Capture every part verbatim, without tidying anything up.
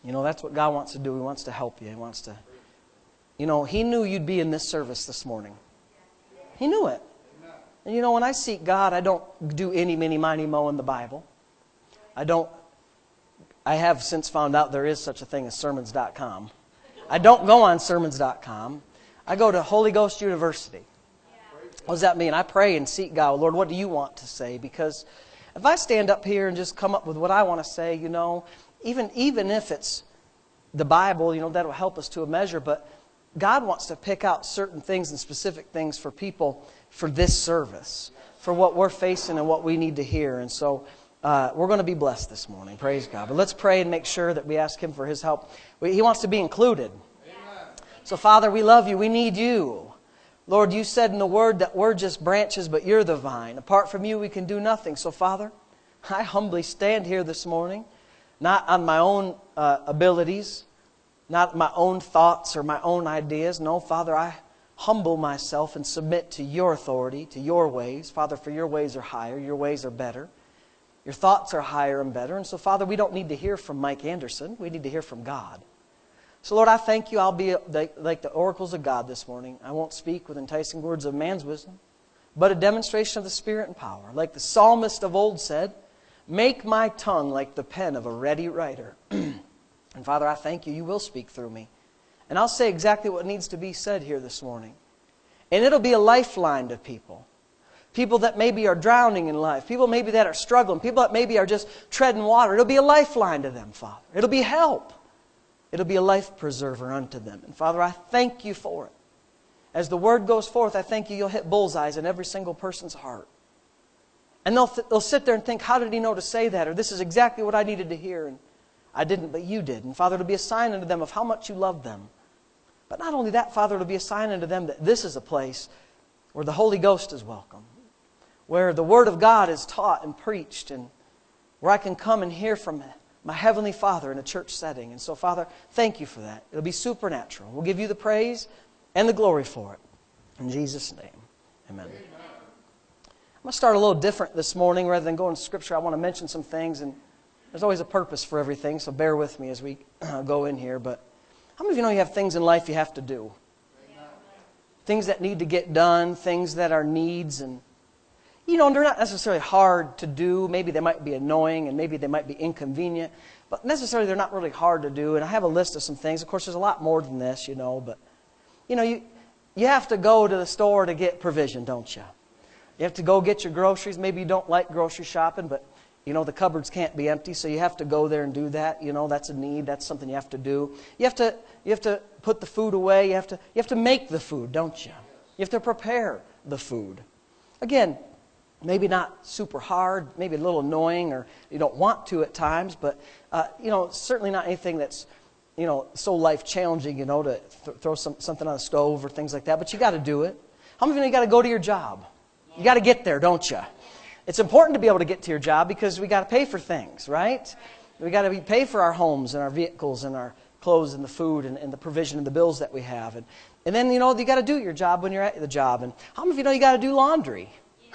You know, that's what God wants to do. He wants to help you. He wants to, you know, He knew you'd be in this service this morning. He knew it. And you know, when I seek God, I don't do any, mini, miny, mo in the Bible. I don't, I have since found out there is such a thing as sermons dot com. I don't go on sermons dot com. I go to Holy Ghost University. What does that mean? I pray and seek God. Lord, what do you want to say? Because if I stand up here and just come up with what I want to say, you know, even, even if it's the Bible, you know, that will help us to a measure. But God wants to pick out certain things and specific things for people for this service, for what we're facing and what we need to hear. And so uh, we're going to be blessed this morning. Praise God. But let's pray and make sure that we ask Him for His help. He wants to be included. Amen. So, Father, we love you. We need you. Lord, you said in the Word that we're just branches, but you're the vine. Apart from you, we can do nothing. So, Father, I humbly stand here this morning, not on my own uh, abilities, not my own thoughts or my own ideas. No, Father, I humble myself and submit to your authority, to your ways. Father, for your ways are higher, your ways are better. Your thoughts are higher and better. And so, Father, we don't need to hear from Mike Anderson. We need to hear from God. So, Lord, I thank you. I'll be like the oracles of God this morning. I won't speak with enticing words of man's wisdom, but a demonstration of the Spirit and power. Like the psalmist of old said, make my tongue like the pen of a ready writer. And Father, I thank you. You will speak through me. And I'll say exactly what needs to be said here this morning. And it'll be a lifeline to people. People that maybe are drowning in life. People maybe that are struggling. People that maybe are just treading water. It'll be a lifeline to them, Father. It'll be help. It'll be a life preserver unto them. And Father, I thank you for it. As the word goes forth, I thank you you'll hit bullseyes in every single person's heart. And they'll, th- they'll sit there and think, how did he know to say that? Or this is exactly what I needed to hear. And I didn't, but you did. And Father, it'll be a sign unto them of how much you love them. But not only that, Father, it'll be a sign unto them that this is a place where the Holy Ghost is welcome. Where the Word of God is taught and preached. And where I can come and hear from my Heavenly Father in a church setting. And so, Father, thank you for that. It'll be supernatural. We'll give you the praise and the glory for it. In Jesus' name, amen. Amen. I'm going to start a little different this morning. Rather than going to Scripture, I want to mention some things. And there's always a purpose for everything, so bear with me as we uh, go in here. But how many of you know you have things in life you have to do? Amen. Things that need to get done, things that are needs. And, you know, they're not necessarily hard to do. Maybe they might be annoying and maybe they might be inconvenient. But necessarily they're not really hard to do. And I have a list of some things. Of course, there's a lot more than this, you know. But, you know, you, you have to go to the store to get provision, don't you? You have to go get your groceries. Maybe you don't like grocery shopping, but you know, the cupboards can't be empty, so you have to go there and do that. You know, that's a need. That's something you have to do. You have to, you have to put the food away. You have to, you have to make the food, don't you? You have to prepare the food. Again, maybe not super hard, maybe a little annoying, or you don't want to at times, but, uh, you know, certainly not anything that's, you know, so life-challenging, you know, to th- throw some, something on the stove or things like that, but you got to do it. How many of you know you got to go to your job? You got to get there, don't you? It's important to be able to get to your job because we got to pay for things, right? We got to pay for our homes and our vehicles and our clothes and the food and, and the provision and the bills that we have. And, and then, you know, you got to do your job when you're at the job. And how many of you know you got to do laundry?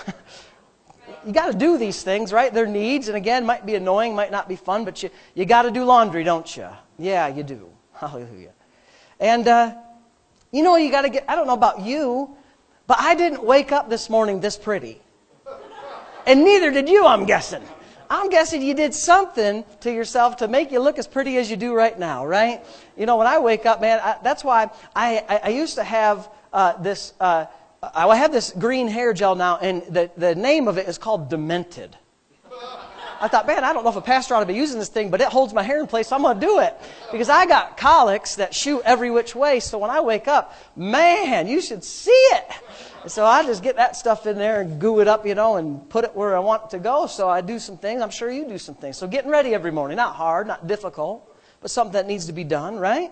You got to do these things, right? They're needs. And again, might be annoying, might not be fun, but you, you got to do laundry, don't you? Yeah, you do. Hallelujah. And, uh, you know, you got to get, I don't know about you, but I didn't wake up this morning this pretty. And neither did you, I'm guessing. I'm guessing you did something to yourself to make you look as pretty as you do right now, right? You know, when I wake up, man, I, that's why I, I, I used to have uh, this, uh, I have this green hair gel now, and the, the name of it is called Demented. I thought, man, I don't know if a pastor ought to be using this thing, but it holds my hair in place, so I'm going to do it. Because I got colics that shoot every which way, so when I wake up, man, you should see it. So I just get that stuff in there and goo it up, you know, and put it where I want it to go. So I do some things. I'm sure you do some things. So getting ready every morning, not hard, not difficult, but something that needs to be done, right?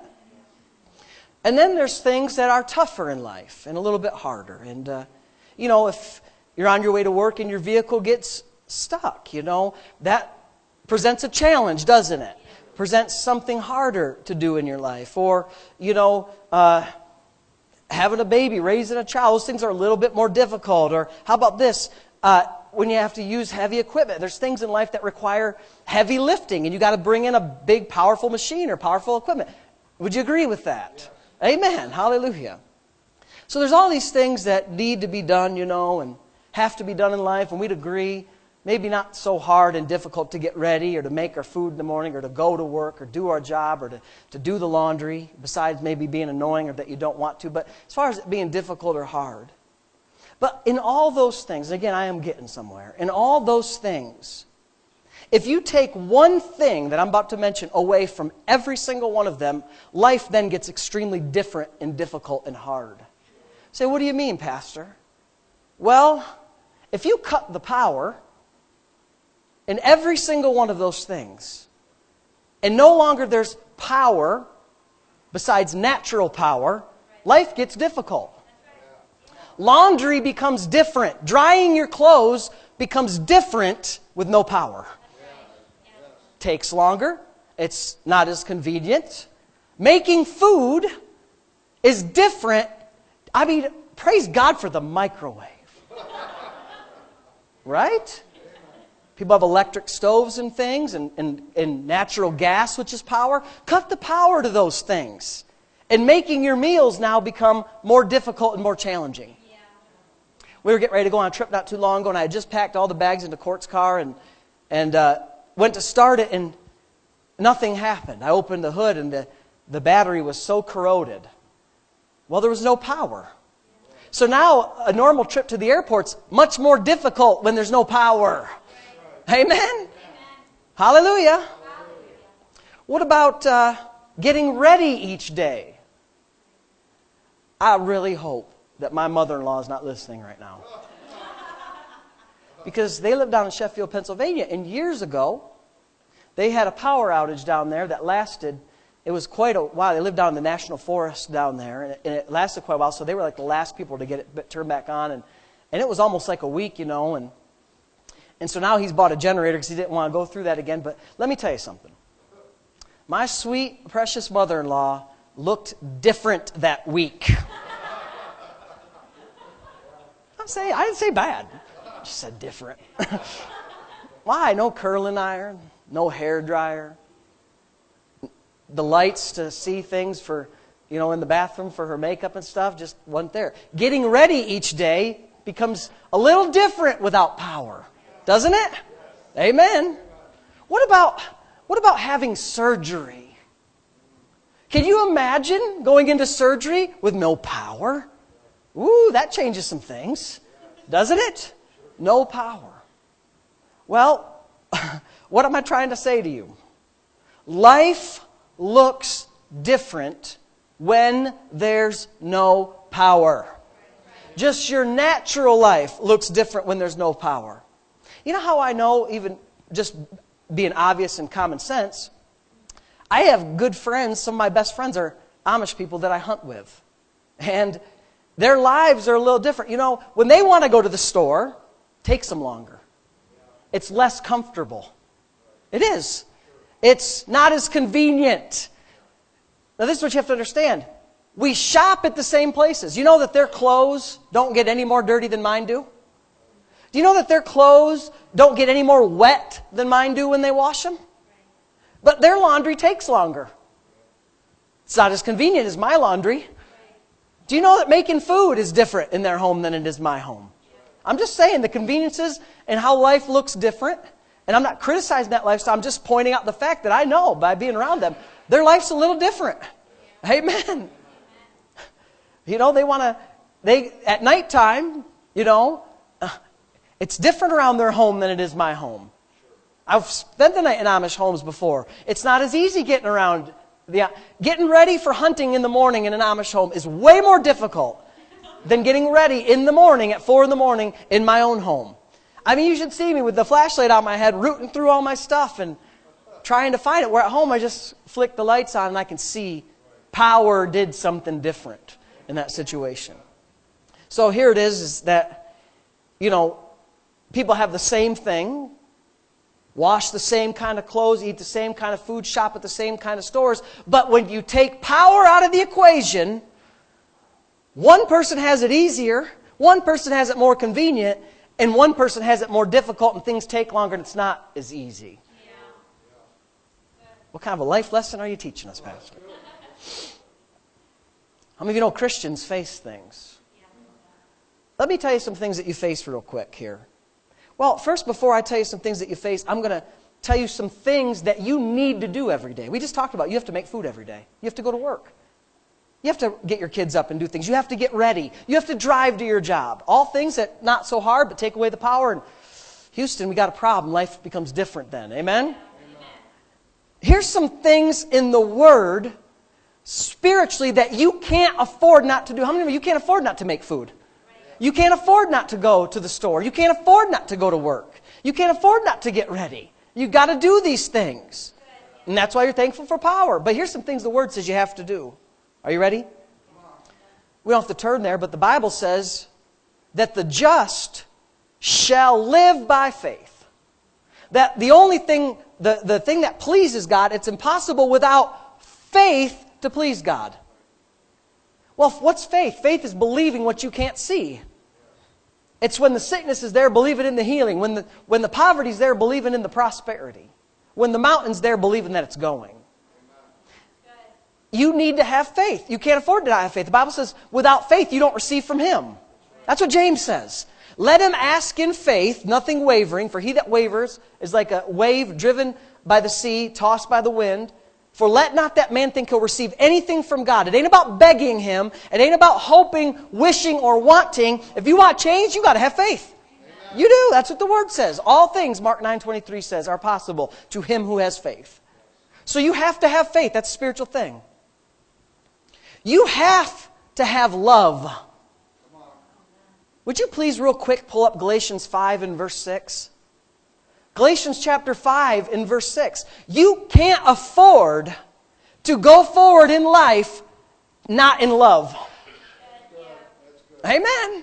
And then there's things that are tougher in life and a little bit harder. And, uh, you know, if you're on your way to work and your vehicle gets stuck, you know, that presents a challenge, doesn't it? Presents something harder to do in your life. Or, you know, uh, having a baby, raising a child, those things are a little bit more difficult. Or how about this? Uh, when you have to use heavy equipment. There's things in life that require heavy lifting, and you got to bring in a big, powerful machine or powerful equipment. Would you agree with that? Yes. Amen. Hallelujah. So there's all these things that need to be done, you know, and have to be done in life, and we'd agree, maybe not so hard and difficult to get ready or to make our food in the morning or to go to work or do our job or to, to do the laundry, besides maybe being annoying or that you don't want to. But as far as it being difficult or hard. But in all those things, and again, I am getting somewhere, in all those things, if you take one thing that I'm about to mention away from every single one of them, life then gets extremely different and difficult and hard. Say, what do you mean, Pastor? Well, if you cut the power in every single one of those things, and no longer there's power besides natural power, life gets difficult. Laundry becomes different. Drying your clothes becomes different with no power. Takes longer. It's not as convenient. Making food is different. I mean, praise God for the microwave. Right? People have electric stoves and things and, and, and natural gas, which is power. Cut the power to those things. And making your meals now become more difficult and more challenging. Yeah. We were getting ready to go on a trip not too long ago, and I had just packed all the bags into Court's car and, and uh, went to start it, and nothing happened. I opened the hood, and the, the battery was so corroded. Well, there was no power. So now a normal trip to the airport's much more difficult when there's no power. Amen? Amen. Hallelujah. Hallelujah. What about uh, getting ready each day? I really hope that my mother-in-law is not listening right now. Because they live down in Sheffield, Pennsylvania, and years ago, they had a power outage down there that lasted, it was quite a while. They lived down in the National Forest down there, and it, and it lasted quite a while, so they were like the last people to get it turned back on, and, and it was almost like a week, you know, and And so now he's bought a generator because he didn't want to go through that again. But let me tell you something. My sweet, precious mother-in-law looked different that week. I'm saying, I didn't say bad. I just said different. Why? No curling iron, no hair dryer. The lights to see things for, you know, in the bathroom for her makeup and stuff just wasn't there. Getting ready each day becomes a little different without power. Doesn't it? Amen. What about, what about having surgery? Can you imagine going into surgery with no power? Ooh, that changes some things. Doesn't it? No power. Well, what am I trying to say to you? Life looks different when there's no power. Just your natural life looks different when there's no power. You know how I know, even just being obvious and common sense? I have good friends. Some of my best friends are Amish people that I hunt with. And their lives are a little different. You know, when they want to go to the store, it takes them longer. It's less comfortable. It is. It's not as convenient. Now, this is what you have to understand. We shop at the same places. You know that their clothes don't get any more dirty than mine do? Do you know that their clothes don't get any more wet than mine do when they wash them? But their laundry takes longer. It's not as convenient as my laundry. Do you know that making food is different in their home than it is my home? I'm just saying the conveniences and how life looks different. And I'm not criticizing that lifestyle. I'm just pointing out the fact that I know by being around them, their life's a little different. Amen. You know, they want to, they at nighttime, you know, uh, it's different around their home than it is my home. I've spent the night in Amish homes before. It's not as easy getting around. The, getting ready for hunting in the morning in an Amish home is way more difficult than getting ready in the morning at four in the morning in my own home. I mean, you should see me with the flashlight on my head, rooting through all my stuff and trying to find it. Where at home, I just flick the lights on and I can see power did something different in that situation. So here it is, is that, you know, people have the same thing, wash the same kind of clothes, eat the same kind of food, shop at the same kind of stores. But when you take power out of the equation, one person has it easier, one person has it more convenient, And one person has it more difficult and things take longer and it's not as easy. What kind of a life lesson are you teaching us, Pastor? How many of you know Christians face things? Let me tell you some things that you face real quick here. Well, first, before I tell you some things that you face, I'm going to tell you some things that you need to do every day. We just talked about you have to make food every day. You have to go to work. You have to get your kids up and do things. You have to get ready. You have to drive to your job. All things that not so hard, but take away the power. And Houston, we got a problem. Life becomes different then. Amen? Amen. Here's some things in the Word spiritually that you can't afford not to do. How many of you, you can't afford not to make food? You can't afford not to go to the store. You can't afford not to go to work. You can't afford not to get ready. You've got to do these things. And that's why you're thankful for power. But here's some things the Word says you have to do. Are you ready? We don't have to turn there, but the Bible says that the just shall live by faith. That the only thing, the, the thing that pleases God, it's impossible without faith to please God. Well, what's faith? Faith is believing what you can't see. It's when the sickness is there, believing in the healing. When the, when the poverty is there, believing in the prosperity. When the mountain's there, believing that it's going. You need to have faith. You can't afford to not have faith. The Bible says, without faith, you don't receive from Him. That's what James says. Let him ask in faith, nothing wavering, for he that wavers is like a wave driven by the sea, tossed by the wind. For let not that man think he'll receive anything from God. It ain't about begging Him. It ain't about hoping, wishing, or wanting. If you want change, you got to have faith. Amen. You do. That's what the Word says. All things, Mark nine twenty-three says, are possible to him who has faith. So you have to have faith. That's a spiritual thing. You have to have love. Would you please real quick pull up Galatians five and verse six? Galatians chapter five and verse six. You can't afford to go forward in life not in love. Amen.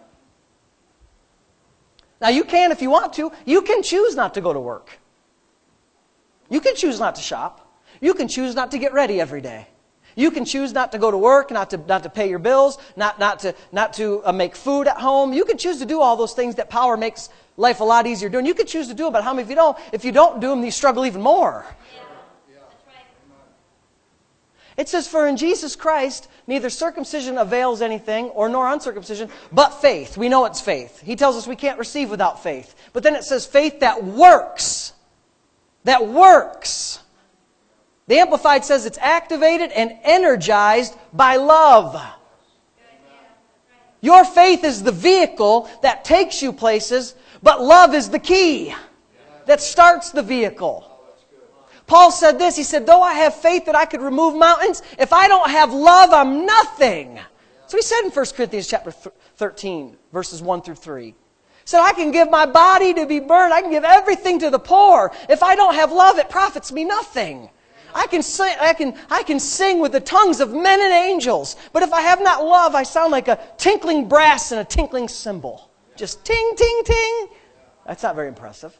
Now you can if you want to. You can choose not to go to work. You can choose not to shop. You can choose not to get ready every day. You can choose not to go to work, not to not to pay your bills, not not to not to uh, make food at home. You can choose to do all those things that power makes life a lot easier doing. You can choose to do them, but how many of you don't? If you don't do them, you struggle even more. Yeah. Yeah. That's right. It says, "For in Jesus Christ neither circumcision avails anything, or nor uncircumcision, but faith." We know it's faith. He tells us we can't receive without faith. But then it says faith that works. That works. The Amplified says it's activated and energized by love. Your faith is the vehicle that takes you places, but love is the key that starts the vehicle. Paul said this, he said, though I have faith that I could remove mountains, if I don't have love, I'm nothing. So he said in First Corinthians chapter thirteen, verses one through three. He said, I can give my body to be burned. I can give everything to the poor. If I don't have love, it profits me nothing. I can sing, I can, I can sing with the tongues of men and angels. But if I have not love, I sound like a tinkling brass and a tinkling cymbal. Just ting, ting, ting. That's not very impressive.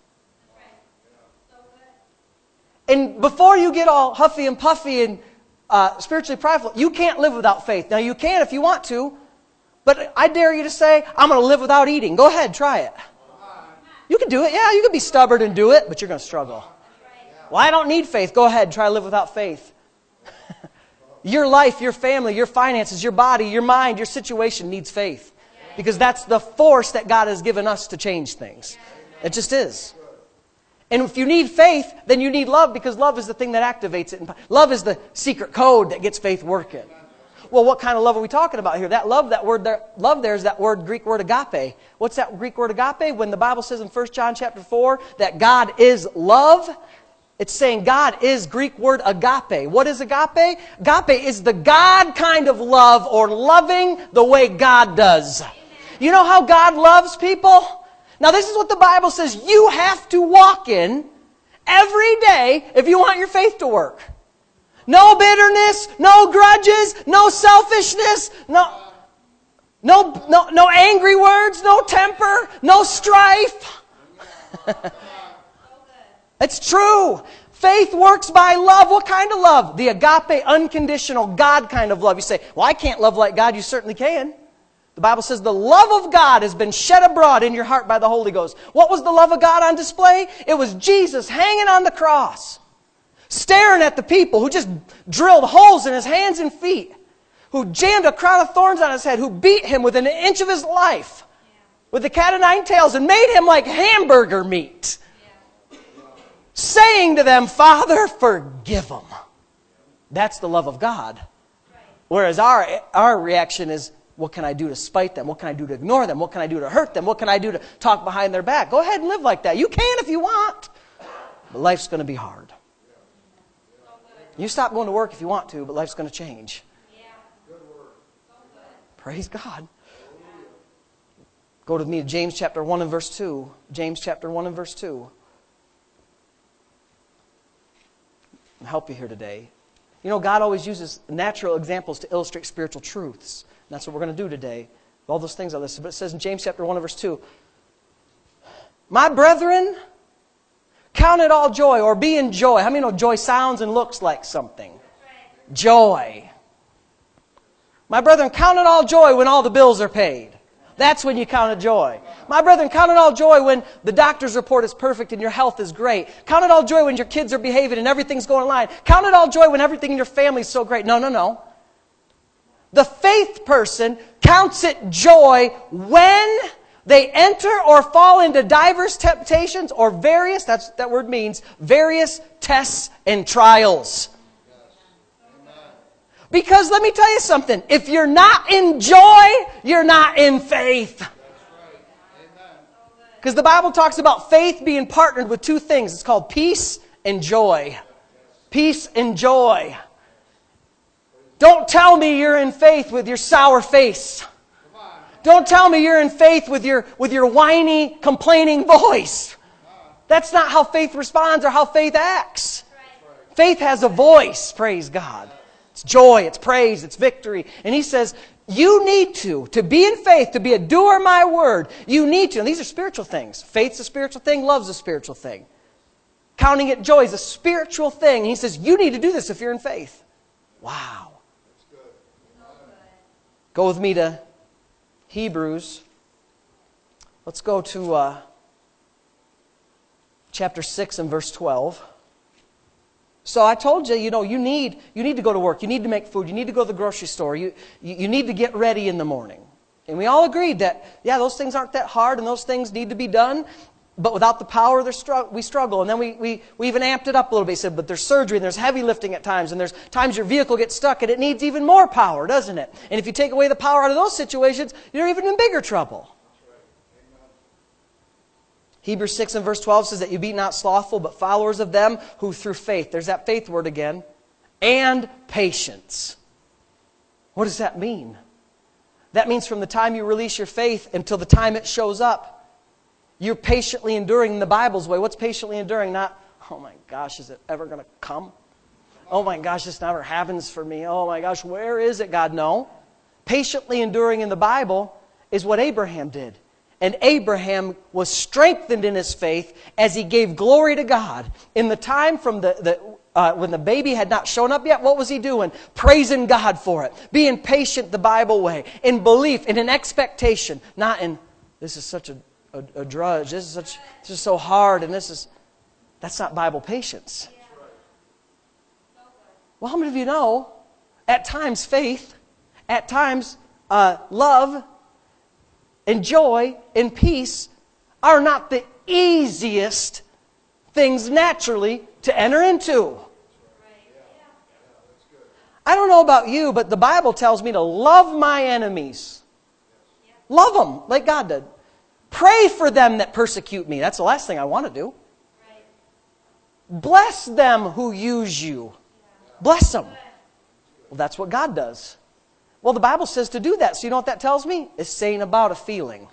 And before you get all huffy and puffy and uh, spiritually prideful, you can't live without faith. Now you can if you want to. But I dare you to say, I'm going to live without eating. Go ahead, try it. You can do it. Yeah, you can be stubborn and do it, but you're going to struggle. Well, I don't need faith. Go ahead, try to live without faith. Your life, your family, your finances, your body, your mind, your situation needs faith. Because that's the force that God has given us to change things. It just is. And if you need faith, then you need love, because love is the thing that activates it. Love is the secret code that gets faith working. Well, what kind of love are we talking about here? That love, that word there, love there is that word, Greek word agape. What's that Greek word agape? When the Bible says in First John chapter four that God is love, it's saying God is Greek word agape. What is agape? Agape is the God kind of love, or loving the way God does. You know how God loves people? Now this is what the Bible says you have to walk in every day if you want your faith to work. No bitterness, no grudges, no selfishness, no, no, no, no angry words, no temper, no strife. It's true. Faith works by love. What kind of love? The agape, unconditional, God kind of love. You say, well, I can't love like God. You certainly can. The The Bible says the love of God has been shed abroad in your heart by the Holy Ghost. What was the love of God on display? It was Jesus hanging on the cross, staring at the people who just drilled holes in His hands and feet, who jammed a crown of thorns on His head, who beat Him within an inch of His life with the cat o' nine tails and made Him like hamburger meat, saying to them, Father, forgive them. That's the love of God. Whereas our, our reaction is, what can I do to spite them? What can I do to ignore them? What can I do to hurt them? What can I do to talk behind their back? Go ahead and live like that. You can if you want. But life's going to be hard. You stop going to work if you want to, but life's going to change. Praise God. Go with me to James chapter one and verse two. James chapter one and verse two. I'll help you here today. You know, God always uses natural examples to illustrate spiritual truths. And that's what we're going to do today. All those things I listed. But it says in James chapter one and verse two, my brethren, count it all joy, or be in joy. How many know joy sounds and looks like something? Joy. My brethren, count it all joy when all the bills are paid. That's when you count it joy. My brethren, count it all joy when the doctor's report is perfect and your health is great. Count it all joy when your kids are behaving and everything's going in line. Count it all joy when everything in your family is so great. No, no, no. The faith person counts it joy when they enter or fall into diverse temptations or various, that's that word means, various tests and trials. Because let me tell you something, if you're not in joy, you're not in faith. Because the Bible talks about faith being partnered with two things. It's called peace and joy. Peace and joy. Don't tell me you're in faith with your sour face. Don't tell me you're in faith with your, with your whiny, complaining voice. That's not how faith responds or how faith acts. Faith has a voice, praise God. It's joy, it's praise, it's victory. And He says, you need to, to be in faith, to be a doer of my word, you need to. And these are spiritual things. Faith's a spiritual thing, love's a spiritual thing. Counting it joy is a spiritual thing. And He says, you need to do this if you're in faith. Wow. Go with me to Hebrews. Let's go to uh, chapter six and verse twelve. So I told you, you know, you need you need to go to work. You need to make food. You need to go to the grocery store. You, you, you need to get ready in the morning. And we all agreed that, yeah, those things aren't that hard and those things need to be done. But without the power, we struggle. And then we, we, we even amped it up a little bit. We said, but there's surgery and there's heavy lifting at times. And there's times your vehicle gets stuck and it needs even more power, doesn't it? And if you take away the power out of those situations, you're even in bigger trouble. Hebrews six and verse twelve says that you be not slothful, but followers of them who through faith, there's that faith word again, and patience. What does that mean? That means from the time you release your faith until the time it shows up, you're patiently enduring in the Bible's way. What's patiently enduring? Not, oh my gosh, is it ever going to come? Oh my gosh, this never happens for me. Oh my gosh, where is it, God? No. Patiently enduring in the Bible is what Abraham did. And Abraham was strengthened in his faith as he gave glory to God. In the time from the, the uh, when the baby had not shown up yet, what was he doing? Praising God for it. Being patient the Bible way. In belief, in an expectation. Not in, this is such a, a, a drudge. This is, such, this is so hard. And this is, that's not Bible patience. Well, how many of you know, at times faith, at times uh, love, and joy and peace are not the easiest things naturally to enter into. I don't know about you, but the Bible tells me to love my enemies. Love them like God did. Pray for them that persecute me. That's the last thing I want to do. Bless them who use you. Bless them. Well, that's what God does. Well, the Bible says to do that. So you know what that tells me? It's saying about a feeling.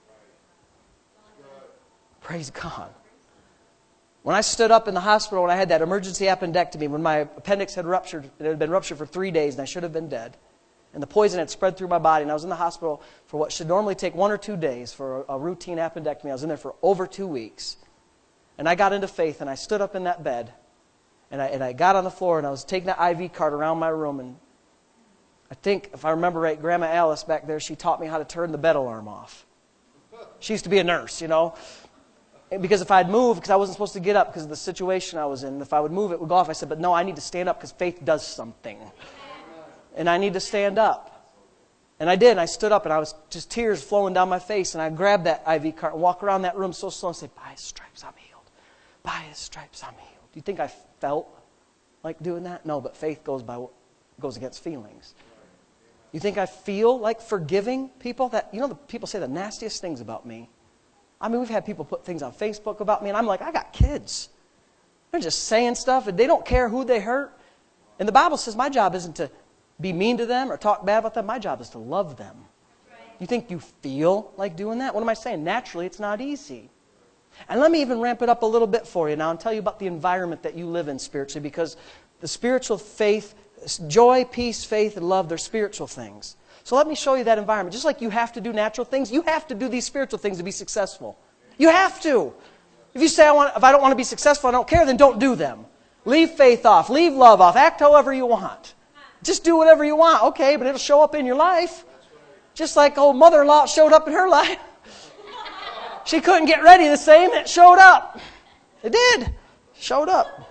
Praise God. When I stood up in the hospital when I had that emergency appendectomy, when my appendix had ruptured, it had been ruptured for three days and I should have been dead. And the poison had spread through my body and I was in the hospital for what should normally take one or two days for a, a routine appendectomy. I was in there for over two weeks. And I got into faith and I stood up in that bed and I, and I got on the floor and I was taking that I V cart around my room and I think, if I remember right, Grandma Alice back there, she taught me how to turn the bed alarm off. She used to be a nurse, you know. Because if I'd move, because I wasn't supposed to get up because of the situation I was in, if I would move, it would go off. I said, but no, I need to stand up because faith does something. And I need to stand up. And I did, and I stood up, and I was just tears flowing down my face, and I grabbed that I V card and walked around that room so slow and say, by His stripes I'm healed. By His stripes I'm healed. Do you think I felt like doing that? No, but faith goes by goes against feelings. You think I feel like forgiving people? That you know, the people say the nastiest things about me. I mean, we've had people put things on Facebook about me, and I'm like, I got kids. They're just saying stuff, and they don't care who they hurt. And the Bible says my job isn't to be mean to them or talk bad about them. My job is to love them. You think you feel like doing that? What am I saying? Naturally, it's not easy. And let me even ramp it up a little bit for you now and tell you about the environment that you live in spiritually, because the spiritual faith, joy, peace, faith, and love, they're spiritual things. So let me show you that environment. Just like you have to do natural things, you have to do these spiritual things to be successful. You have to. If you say, I want, if I don't want to be successful, I don't care, then don't do them. Leave faith off. Leave love off. Act however you want. Just do whatever you want. Okay, but it'll show up in your life. Just like old mother-in-law showed up in her life. She couldn't get ready the same. It showed up. It did. Showed up.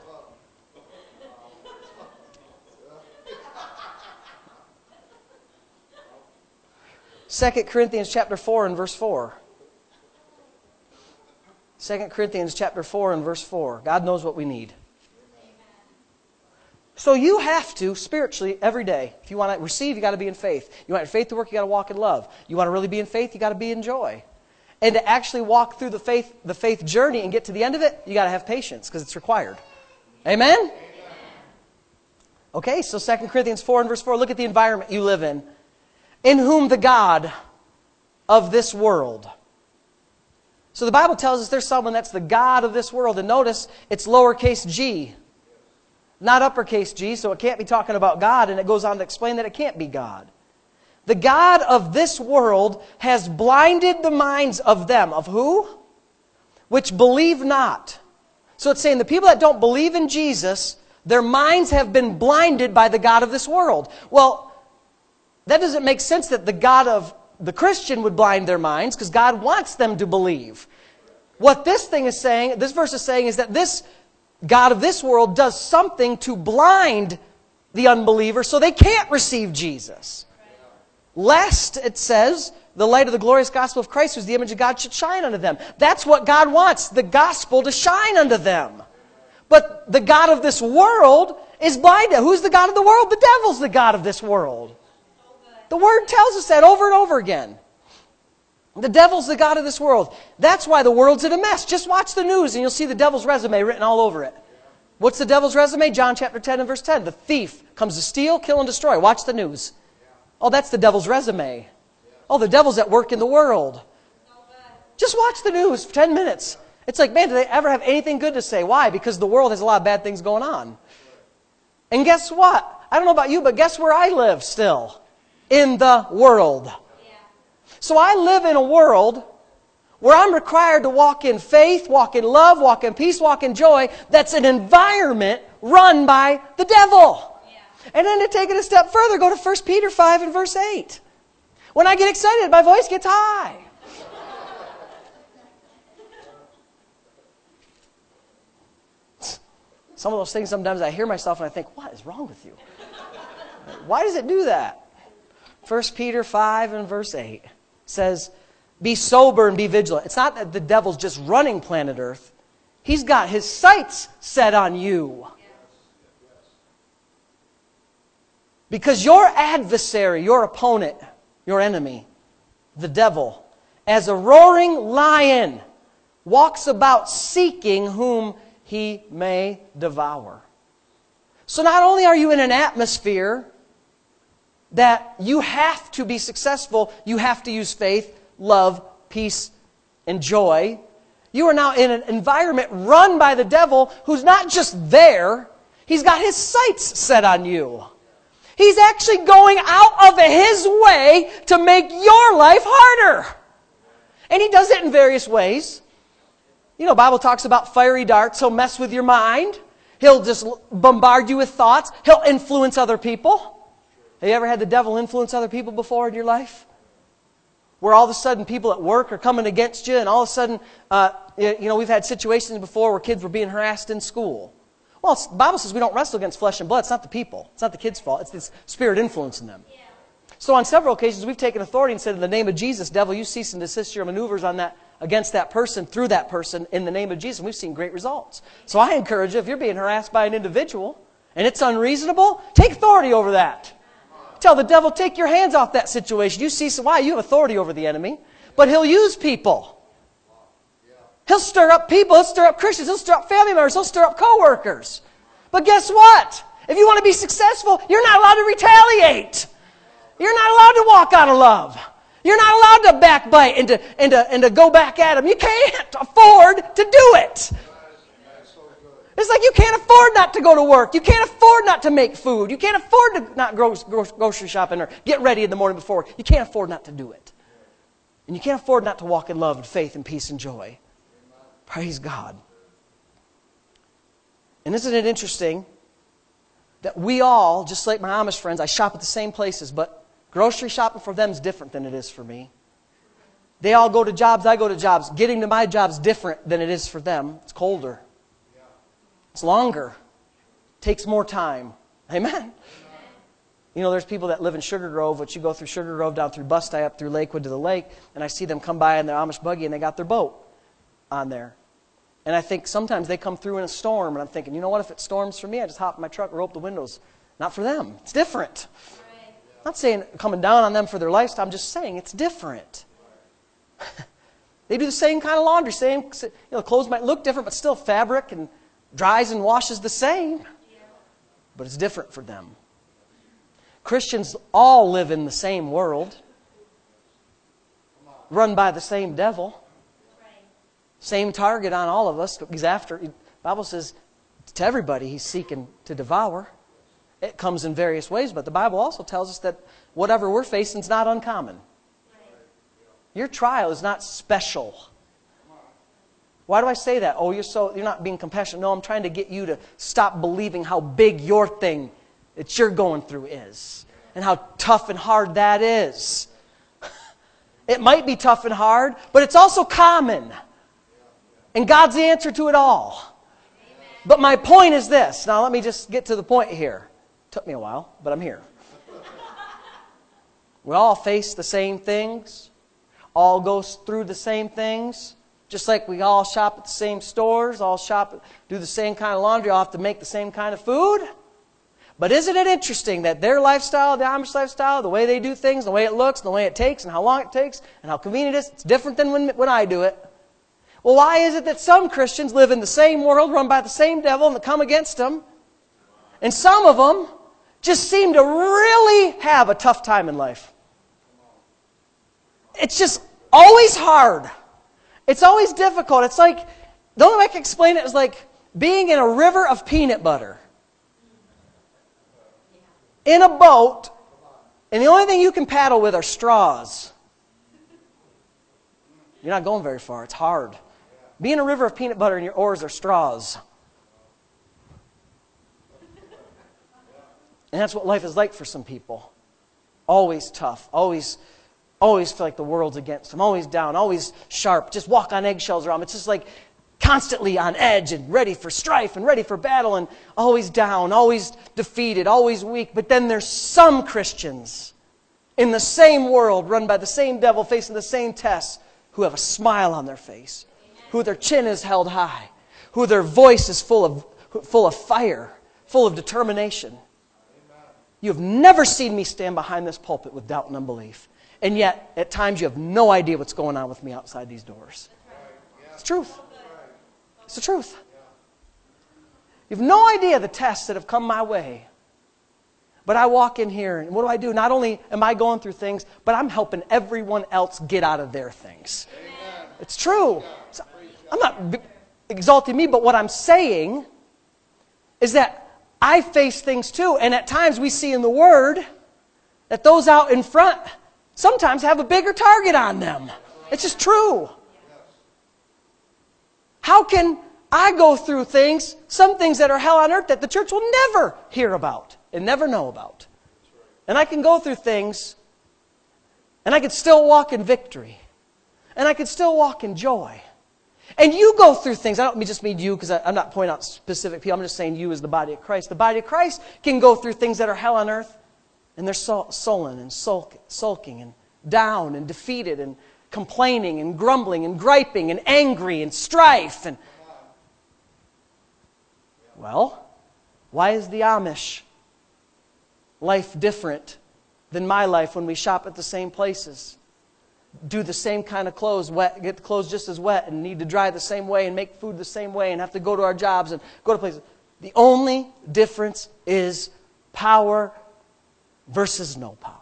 Second Corinthians chapter four and verse four. Second Corinthians chapter four and verse four. God knows what we need. So you have to, spiritually, every day, if you want to receive, you got to be in faith. You want your faith to work, you got to walk in love. You want to really be in faith, you got to be in joy. And to actually walk through the faith, the faith journey and get to the end of it, you got to have patience because it's required. Amen? Amen? Okay, so Second Corinthians four and verse four, look at the environment you live in. In whom the God of this world. So the Bible tells us there's someone that's the God of this world. And notice, it's lowercase g. Not uppercase G, so it can't be talking about God, and it goes on to explain that it can't be God. The God of this world has blinded the minds of them. Of who? Which believe not. So it's saying the people that don't believe in Jesus, their minds have been blinded by the God of this world. Well, that doesn't make sense that the God of the Christian would blind their minds, because God wants them to believe. What this thing is saying, this verse is saying, is that this God of this world does something to blind the unbeliever so they can't receive Jesus. Lest, it says, the light of the glorious gospel of Christ, who's the image of God, should shine unto them. That's what God wants, the gospel to shine unto them. But the God of this world is blinded. Who's the God of the world? The devil's the God of this world. The Word tells us that over and over again. The devil's the God of this world. That's why the world's in a mess. Just watch the news and you'll see the devil's resume written all over it. What's the devil's resume? John chapter ten and verse ten. The thief comes to steal, kill, and destroy. Watch the news. Oh, that's the devil's resume. Oh, the devil's at work in the world. Just watch the news for ten minutes. It's like, man, do they ever have anything good to say? Why? Because the world has a lot of bad things going on. And guess what? I don't know about you, but guess where I live still? In the world. So I live in a world where I'm required to walk in faith, walk in love, walk in peace, walk in joy. That's an environment run by the devil. Yeah. And then to take it a step further, go to First Peter five and verse eight. When I get excited, my voice gets high. Some of those things, sometimes I hear myself and I think, what is wrong with you? Why does it do that? First Peter five and verse eight. Says, be sober and be vigilant. It's not that the devil's just running planet Earth. He's got his sights set on you. Because your adversary, your opponent, your enemy, the devil, as a roaring lion, walks about seeking whom he may devour. So not only are you in an atmosphere that you have to be successful, you have to use faith, love, peace, and joy. You are now in an environment run by the devil who's not just there, he's got his sights set on you. He's actually going out of his way to make your life harder. And he does it in various ways. You know, the Bible talks about fiery darts. He'll mess with your mind. He'll just bombard you with thoughts. He'll influence other people. Have you ever had the devil influence other people before in your life? Where all of a sudden people at work are coming against you, and all of a sudden, uh, you know, we've had situations before where kids were being harassed in school. Well, the Bible says we don't wrestle against flesh and blood. It's not the people. It's not the kids' fault. It's this spirit influencing them. Yeah. So on several occasions, we've taken authority and said, in the name of Jesus, devil, you cease and desist your maneuvers on that against that person, through that person, in the name of Jesus. And we've seen great results. So I encourage you, if you're being harassed by an individual and it's unreasonable, take authority over that. Tell the devil, take your hands off that situation. You see, so why? You have authority over the enemy. But he'll use people. He'll stir up people. He'll stir up Christians. He'll stir up family members. He'll stir up co-workers. But guess what? If you want to be successful, you're not allowed to retaliate. You're not allowed to walk out of love. You're not allowed to backbite and to, and to, and to go back at them. You can't afford to do it. It's like you can't afford not to go to work. You can't afford not to make food. You can't afford to not go grocery shopping or get ready in the morning before. You can't afford not to do it. And you can't afford not to walk in love and faith and peace and joy. Praise God. And isn't it interesting that we all, just like my Amish friends, I shop at the same places, but grocery shopping for them is different than it is for me. They all go to jobs, I go to jobs. Getting to my job is different than it is for them. It's colder. It's longer. Takes more time. Amen. You know, there's people that live in Sugar Grove, which you go through Sugar Grove, down through Bustye, up through Lakewood to the lake, and I see them come by in their Amish buggy and they got their boat on there. And I think sometimes they come through in a storm, and I'm thinking, you know what, if it storms for me, I just hop in my truck and roll up the windows. Not for them. It's different. I'm not saying coming down on them for their lifestyle. I'm just saying it's different. They do the same kind of laundry. Same, you know, the clothes might look different, but still fabric and dries and washes the same. But it's different for them. Christians all live in the same world. Run by the same devil. Same target on all of us. He's after, the Bible says, to everybody he's seeking to devour. It comes in various ways, but the Bible also tells us that whatever we're facing is not uncommon. Your trial is not special. Why do I say that? Oh, you're so you're not being compassionate. No, I'm trying to get you to stop believing how big your thing that you're going through is. And how tough and hard that is. It might be tough and hard, but it's also common. And God's the answer to it all. Amen. But my point is this. Now let me just get to the point here. Took me a while, but I'm here. We all face the same things. All go through the same things. Just like we all shop at the same stores, all shop, do the same kind of laundry, all have to make the same kind of food. But isn't it interesting that their lifestyle, the Amish lifestyle, the way they do things, the way it looks, the way it takes, and how long it takes, and how convenient it is, it's different than when, when I do it. Well, why is it that some Christians live in the same world, run by the same devil, and that come against them? And some of them just seem to really have a tough time in life. It's just always hard. It's always difficult. It's like, the only way I can explain it is like being in a river of peanut butter. In a boat, and the only thing you can paddle with are straws. You're not going very far. It's hard. Be in a river of peanut butter and your oars are straws. And that's what life is like for some people. Always tough. Always, always feel like the world's against them. Always down. Always sharp. Just walk on eggshells around them. It's just like constantly on edge and ready for strife and ready for battle and always down. Always defeated. Always weak. But then there's some Christians in the same world, run by the same devil, facing the same tests, who have a smile on their face, who their chin is held high, who their voice is full of, full of fire, full of determination. You have never seen me stand behind this pulpit with doubt and unbelief. And yet, at times, you have no idea what's going on with me outside these doors. It's the truth. It's the truth. You have no idea the tests that have come my way. But I walk in here, and what do I do? Not only am I going through things, but I'm helping everyone else get out of their things. Amen. It's true. So I'm not exalting me, but what I'm saying is that I face things too. And at times we see in the Word that those out in front sometimes have a bigger target on them. It's just true. How can I go through things, some things that are hell on earth that the church will never hear about and never know about? And I can go through things, and I could still walk in victory. And I could still walk in joy. And you go through things. I don't mean just mean you, because I'm not pointing out specific people. I'm just saying you as the body of Christ. The body of Christ can go through things that are hell on earth, and they're sullen and sulk, sulking and down and defeated and complaining and grumbling and griping and angry and strife. And well, why is the Amish life different than my life when we shop at the same places? Do the same kind of clothes, wet, get the clothes just as wet, and need to dry the same way and make food the same way and have to go to our jobs and go to places. The only difference is power versus no power.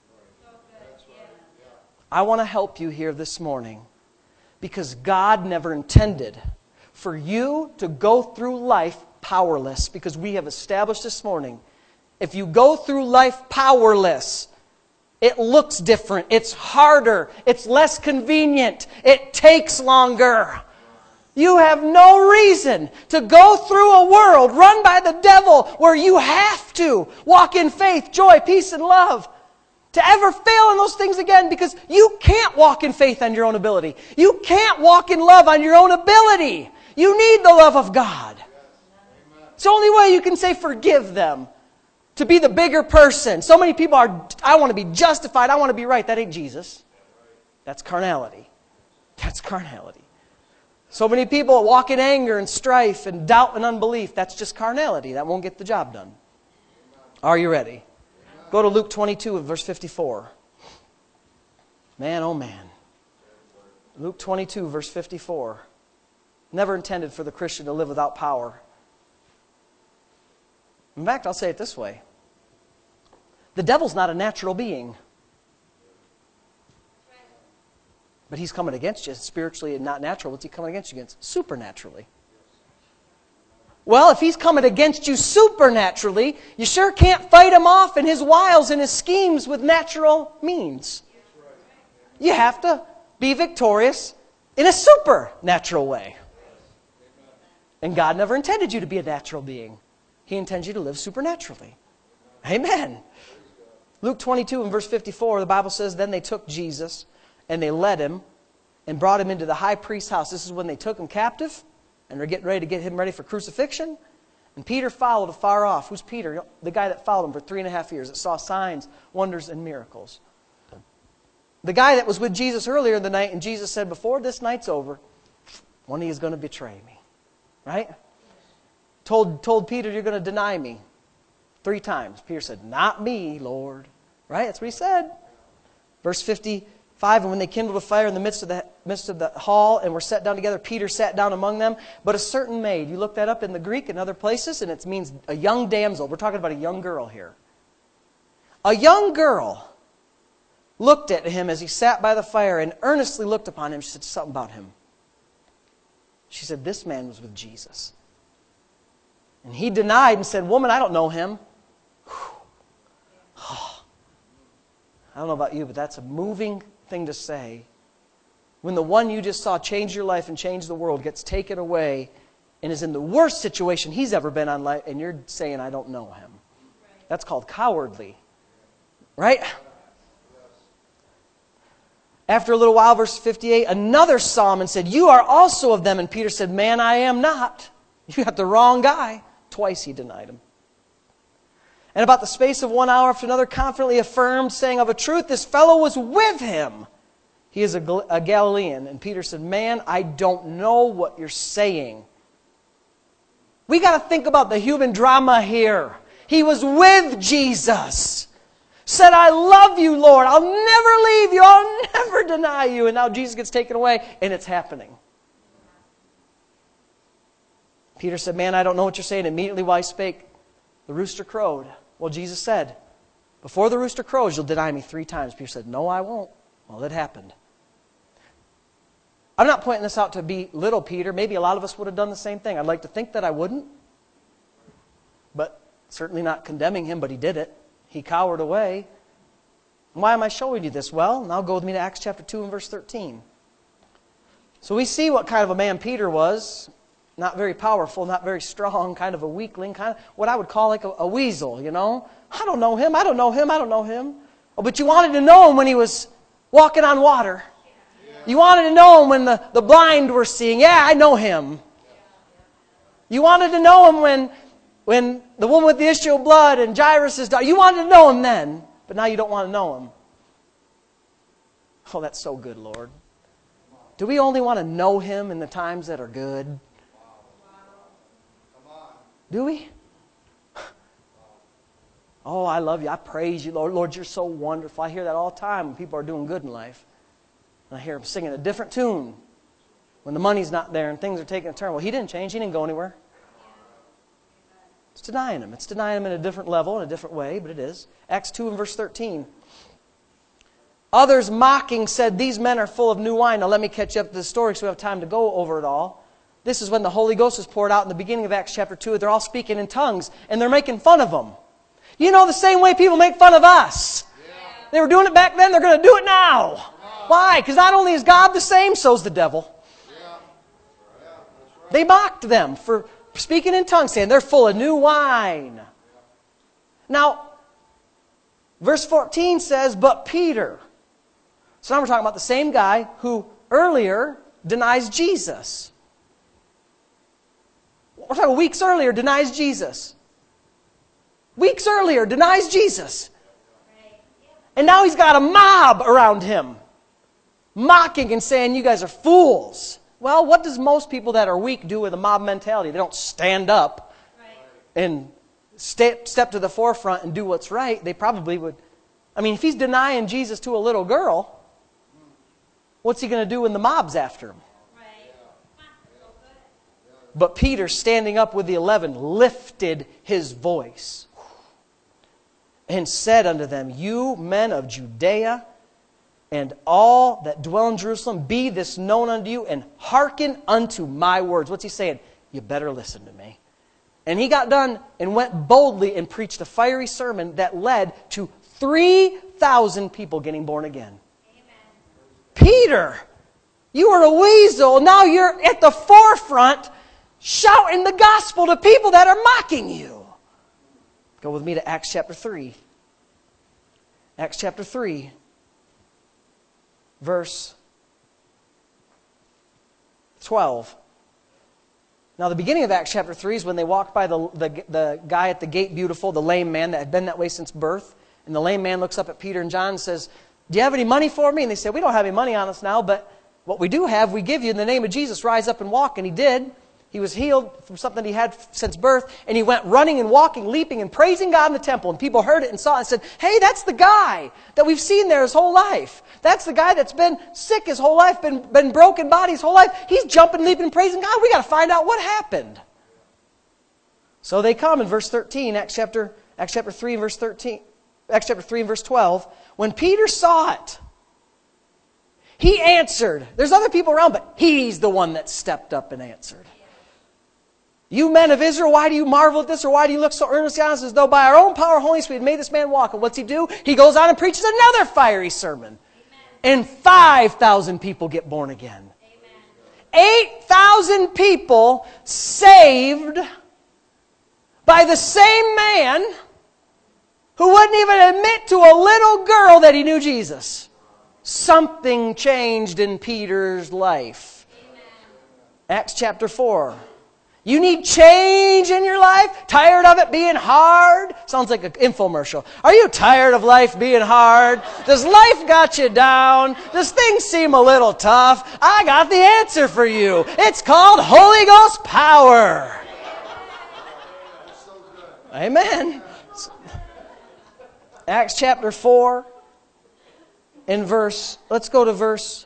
I want to help you here this morning because God never intended for you to go through life powerless, because we have established this morning, if you go through life powerless, it looks different, it's harder, it's less convenient, it takes longer. You have no reason to go through a world run by the devil where you have to walk in faith, joy, peace, and love. To ever fail in those things again, because you can't walk in faith on your own ability. You can't walk in love on your own ability. You need the love of God. It's the only way you can say forgive them. To be the bigger person. So many people are, I want to be justified, I want to be right. That ain't Jesus. That's carnality. That's carnality. So many people walk in anger and strife and doubt and unbelief. That's just carnality. That won't get the job done. Are you ready? Go to Luke twenty-two and verse fifty-four. Man, oh man. Luke twenty-two, verse fifty-four. Never intended for the Christian to live without power. In fact, I'll say it this way. The devil's not a natural being. But he's coming against you spiritually and not natural. What's he coming against you against? Supernaturally. Well, if he's coming against you supernaturally, you sure can't fight him off in his wiles and his schemes with natural means. You have to be victorious in a supernatural way. And God never intended you to be a natural being. He intends you to live supernaturally. Amen. Luke twenty-two and verse fifty-four, the Bible says, then they took Jesus and they led him and brought him into the high priest's house. This is when they took him captive and they're getting ready to get him ready for crucifixion. And Peter followed afar off. Who's Peter? The guy that followed him for three and a half years, that saw signs, wonders, and miracles. The guy that was with Jesus earlier in the night, and Jesus said, before this night's over, one of you is going to betray me. Right? Told, told Peter, you're going to deny me three times. Peter said, not me, Lord. Right? That's what he said. Verse fifty-five, and when they kindled a fire in the midst of the midst of the hall and were set down together, Peter sat down among them. But a certain maid, you look that up in the Greek and other places, and it means a young damsel. We're talking about a young girl here. A young girl looked at him as he sat by the fire and earnestly looked upon him. She said something about him. She said, this man was with Jesus. And he denied and said, woman, I don't know him. Oh, I don't know about you, but that's a moving thing to say. When the one you just saw change your life and change the world gets taken away and is in the worst situation he's ever been on life, and you're saying, I don't know him. That's called cowardly. Right? After a little while, verse fifty-eight, another saw him and said, you are also of them. And Peter said, man, I am not. You got the wrong guy. Twice he denied him. And about the space of one hour after another confidently affirmed, saying, of a truth, this fellow was with him. He is a, a Galilean. And Peter said, man, I don't know what you're saying. We got to think about the human drama here. He was with Jesus. Said, I love you, Lord. I'll never leave you. I'll never deny you. And now Jesus gets taken away, and it's happening. Peter said, man, I don't know what you're saying. Immediately while he spake, the rooster crowed. Well, Jesus said, before the rooster crows, you'll deny me three times. Peter said, no, I won't. Well, it happened. I'm not pointing this out to belittle Peter. Maybe a lot of us would have done the same thing. I'd like to think that I wouldn't. But certainly not condemning him, but he did it. He cowered away. Why am I showing you this? Well, now go with me to Acts chapter two and verse thirteen. So we see what kind of a man Peter was. not very powerful, not very strong, kind of a weakling, kind of what I would call like a, a weasel, you know. I don't know him, I don't know him, I don't know him. Oh, but you wanted to know him when he was walking on water. You wanted to know him when the, the blind were seeing. Yeah, I know him. You wanted to know him when, when the woman with the issue of blood and Jairus' daughter, you wanted to know him then, but now you don't want to know him. Oh, that's so good, Lord. Do we only want to know him in the times that are good? Do we? Oh, I love you. I praise you, Lord. Lord, you're so wonderful. I hear that all the time when people are doing good in life. And I hear them singing a different tune when the money's not there and things are taking a turn. Well, he didn't change. He didn't go anywhere. It's denying him. It's denying him in a different level, in a different way, but it is. Acts two and verse thirteen. Others mocking said, these men are full of new wine. Now let me catch up to the story so we have time to go over it all. This is when the Holy Ghost was poured out in the beginning of Acts chapter two. They're all speaking in tongues, and they're making fun of them. You know, the same way people make fun of us. Yeah. They were doing it back then, they're going to do it now. Yeah. Why? Because not only is God the same, so's the devil. Yeah. Yeah, right. They mocked them for speaking in tongues, saying they're full of new wine. Yeah. Now, verse fourteen says, but Peter. So now we're talking about the same guy who earlier denies Jesus. We're talking weeks earlier, denies Jesus. Weeks earlier, denies Jesus. And now he's got a mob around him, mocking and saying, you guys are fools. Well, what does most people that are weak do with a mob mentality? They don't stand up and step, step to the forefront and do what's right. They probably would. I mean, if he's denying Jesus to a little girl, what's he going to do when the mob's after him? But Peter, standing up with the eleven, lifted his voice and said unto them, you men of Judea and all that dwell in Jerusalem, be this known unto you, and hearken unto my words. What's he saying? You better listen to me. And he got done and went boldly and preached a fiery sermon that led to three thousand people getting born again. Amen. Peter, you were a weasel. Now you're at the forefront shouting the gospel to people that are mocking you. Go with me to Acts chapter three. Acts chapter three, verse twelve. Now the beginning of Acts chapter three is when they walked by the, the, the guy at the gate, beautiful, the lame man that had been that way since birth. And the lame man looks up at Peter and John and says, do you have any money for me? And they said, we don't have any money on us now, but what we do have, we give you in the name of Jesus. Rise up and walk. And he did. He was healed from something he had since birth, and he went running and walking, leaping and praising God in the temple. And people heard it and saw it and said, hey, that's the guy that we've seen there his whole life. That's the guy that's been sick his whole life, been, been broken body his whole life. He's jumping, leaping, and praising God. We got to find out what happened. So they come in verse thirteen, Acts chapter, Acts chapter three and verse thirteen, Acts chapter three and verse twelve. When Peter saw it, he answered. There's other people around, but he's the one that stepped up and answered. You men of Israel, why do you marvel at this, or why do you look so earnestly on us as though by our own power, Holy Spirit, made this man walk? And what's he do? He goes on and preaches another fiery sermon. Amen. And five thousand people get born again. eight thousand people saved by the same man who wouldn't even admit to a little girl that he knew Jesus. Something changed in Peter's life. Amen. Acts chapter four. You need change in your life? Tired of it being hard? Sounds like an infomercial. Are you tired of life being hard? Does life got you down? Does things seem a little tough? I got the answer for you. It's called Holy Ghost power. Amen. Acts chapter four in verse, let's go to verse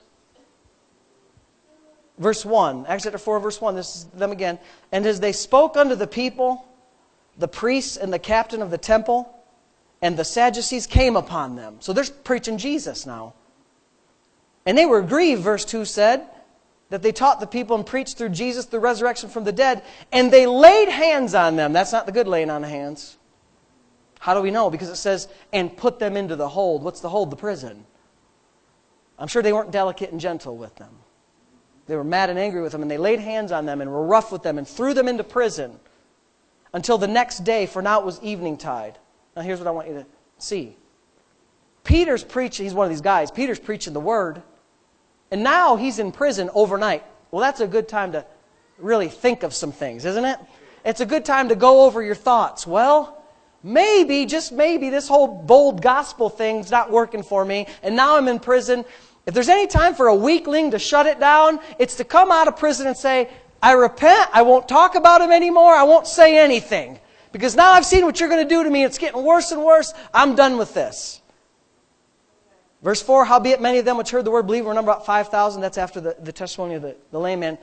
Verse one, Acts chapter four, verse one, this is them again. And as they spoke unto the people, the priests and the captain of the temple and the Sadducees came upon them. So they're preaching Jesus now. And they were grieved, verse two said, that they taught the people and preached through Jesus the resurrection from the dead. And they laid hands on them. That's not the good laying on the hands. How do we know? Because it says, and put them into the hold. What's the hold? The prison. I'm sure they weren't delicate and gentle with them. They were mad and angry with them, and they laid hands on them and were rough with them and threw them into prison until the next day, for now it was evening tide. Now here's what I want you to see. Peter's preaching, he's one of these guys, Peter's preaching the word, and now he's in prison overnight. Well, that's a good time to really think of some things, isn't it? It's a good time to go over your thoughts. Well, maybe, just maybe, this whole bold gospel thing's not working for me, and now I'm in prison. If there's any time for a weakling to shut it down, it's to come out of prison and say, I repent, I won't talk about him anymore, I won't say anything. Because now I've seen what you're going to do to me, it's getting worse and worse, I'm done with this. Verse four, howbeit many of them which heard the word believed were number about five thousand. That's after the, the testimony of the, the lame man.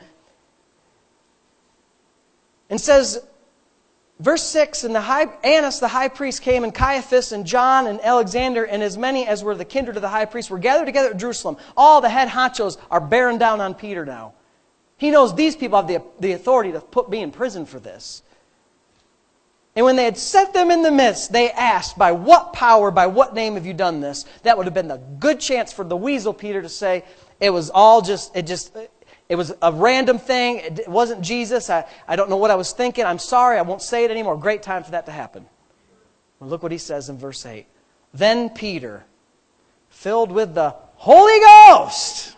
And says, verse six, and the high, Annas the high priest came, and Caiaphas and John and Alexander and as many as were the kindred of the high priest were gathered together at Jerusalem. All the head honchos are bearing down on Peter now. He knows these people have the, the authority to put me in prison for this. And when they had set them in the midst, they asked, by what power, by what name have you done this? That would have been the good chance for the weasel Peter to say, it was all just, it just, it was a random thing. It wasn't Jesus. I, I don't know what I was thinking. I'm sorry. I won't say it anymore. Great time for that to happen. Well, look what he says in verse eight. Then Peter, filled with the Holy Ghost,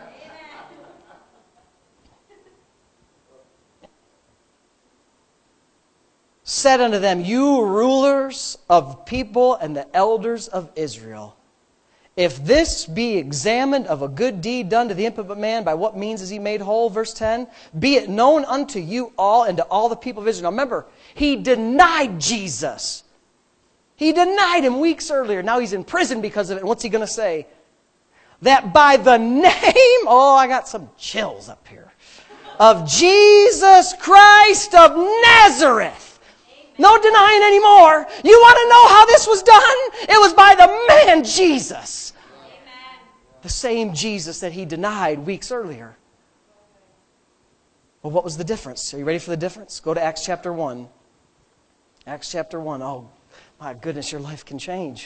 said unto them, you rulers of people and the elders of Israel, if this be examined of a good deed done to the impotent man, by what means is he made whole? Verse ten, be it known unto you all and to all the people of Israel. Now remember, he denied Jesus. He denied him weeks earlier. Now he's in prison because of it. And what's he going to say? That by the name, oh, I got some chills up here, of Jesus Christ of Nazareth. No denying anymore. You want to know how this was done? It was by the man Jesus. Amen. The same Jesus that he denied weeks earlier. Well, what was the difference? Are you ready for the difference? Go to Acts chapter one. Acts chapter one. Oh, my goodness, your life can change.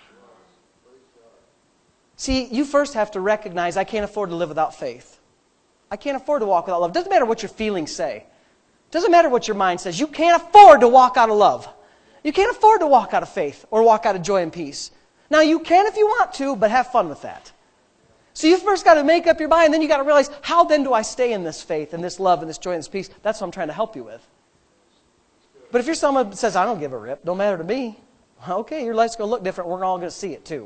See, you first have to recognize I can't afford to live without faith. I can't afford to walk without love. It doesn't matter what your feelings say. Doesn't matter what your mind says. You can't afford to walk out of love. You can't afford to walk out of faith or walk out of joy and peace. Now, you can if you want to, but have fun with that. So you first got to make up your mind, and then you got to realize, how then do I stay in this faith and this love and this joy and this peace? That's what I'm trying to help you with. But if you're someone that says, I don't give a rip, don't matter to me, okay, your life's going to look different. We're all going to see it too.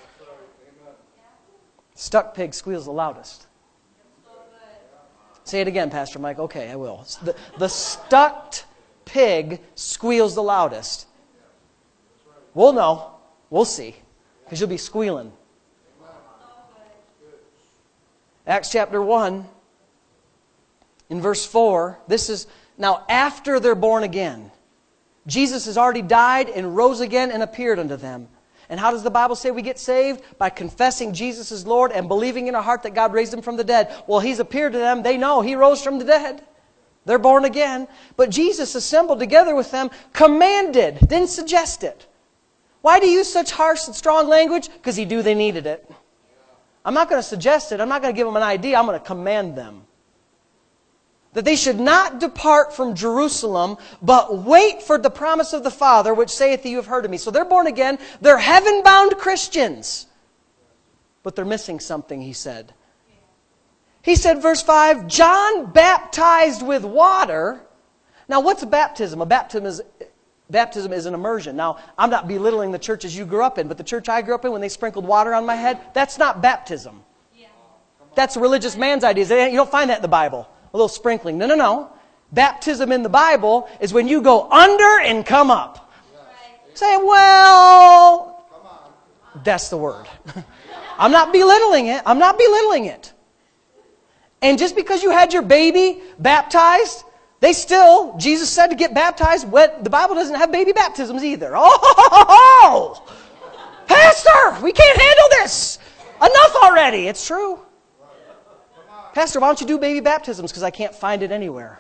Stuck pig squeals the loudest. Say it again, Pastor Mike. Okay, I will. The, the stuck pig squeals the loudest. We'll know. We'll see. Because you'll be squealing. Acts chapter one, in verse four, this is, now after they're born again, Jesus has already died and rose again and appeared unto them. And how does the Bible say we get saved? By confessing Jesus as Lord and believing in our heart that God raised Him from the dead. Well, He's appeared to them. They know He rose from the dead. They're born again. But Jesus assembled together with them, commanded, didn't suggest it. Why do you use such harsh and strong language? Because He knew they needed it. I'm not going to suggest it. I'm not going to give them an idea. I'm going to command them. That they should not depart from Jerusalem, but wait for the promise of the Father, which saith that you have heard of me. So they're born again. They're heaven-bound Christians. But they're missing something, he said. He said, verse five, John baptized with water. Now, what's a baptism? A baptism is, baptism is an immersion. Now, I'm not belittling the churches you grew up in, but the church I grew up in, when they sprinkled water on my head, that's not baptism. That's a religious man's idea. You don't find that in the Bible. A little sprinkling. No, no, no. Baptism in the Bible is when you go under and come up. Right. Say, well, that's the word. I'm not belittling it. I'm not belittling it. And just because you had your baby baptized, they still, Jesus said to get baptized. What, the Bible doesn't have baby baptisms either. Oh, Pastor, we can't handle this. Enough already. It's true. Pastor, why don't you do baby baptisms? Because I can't find it anywhere.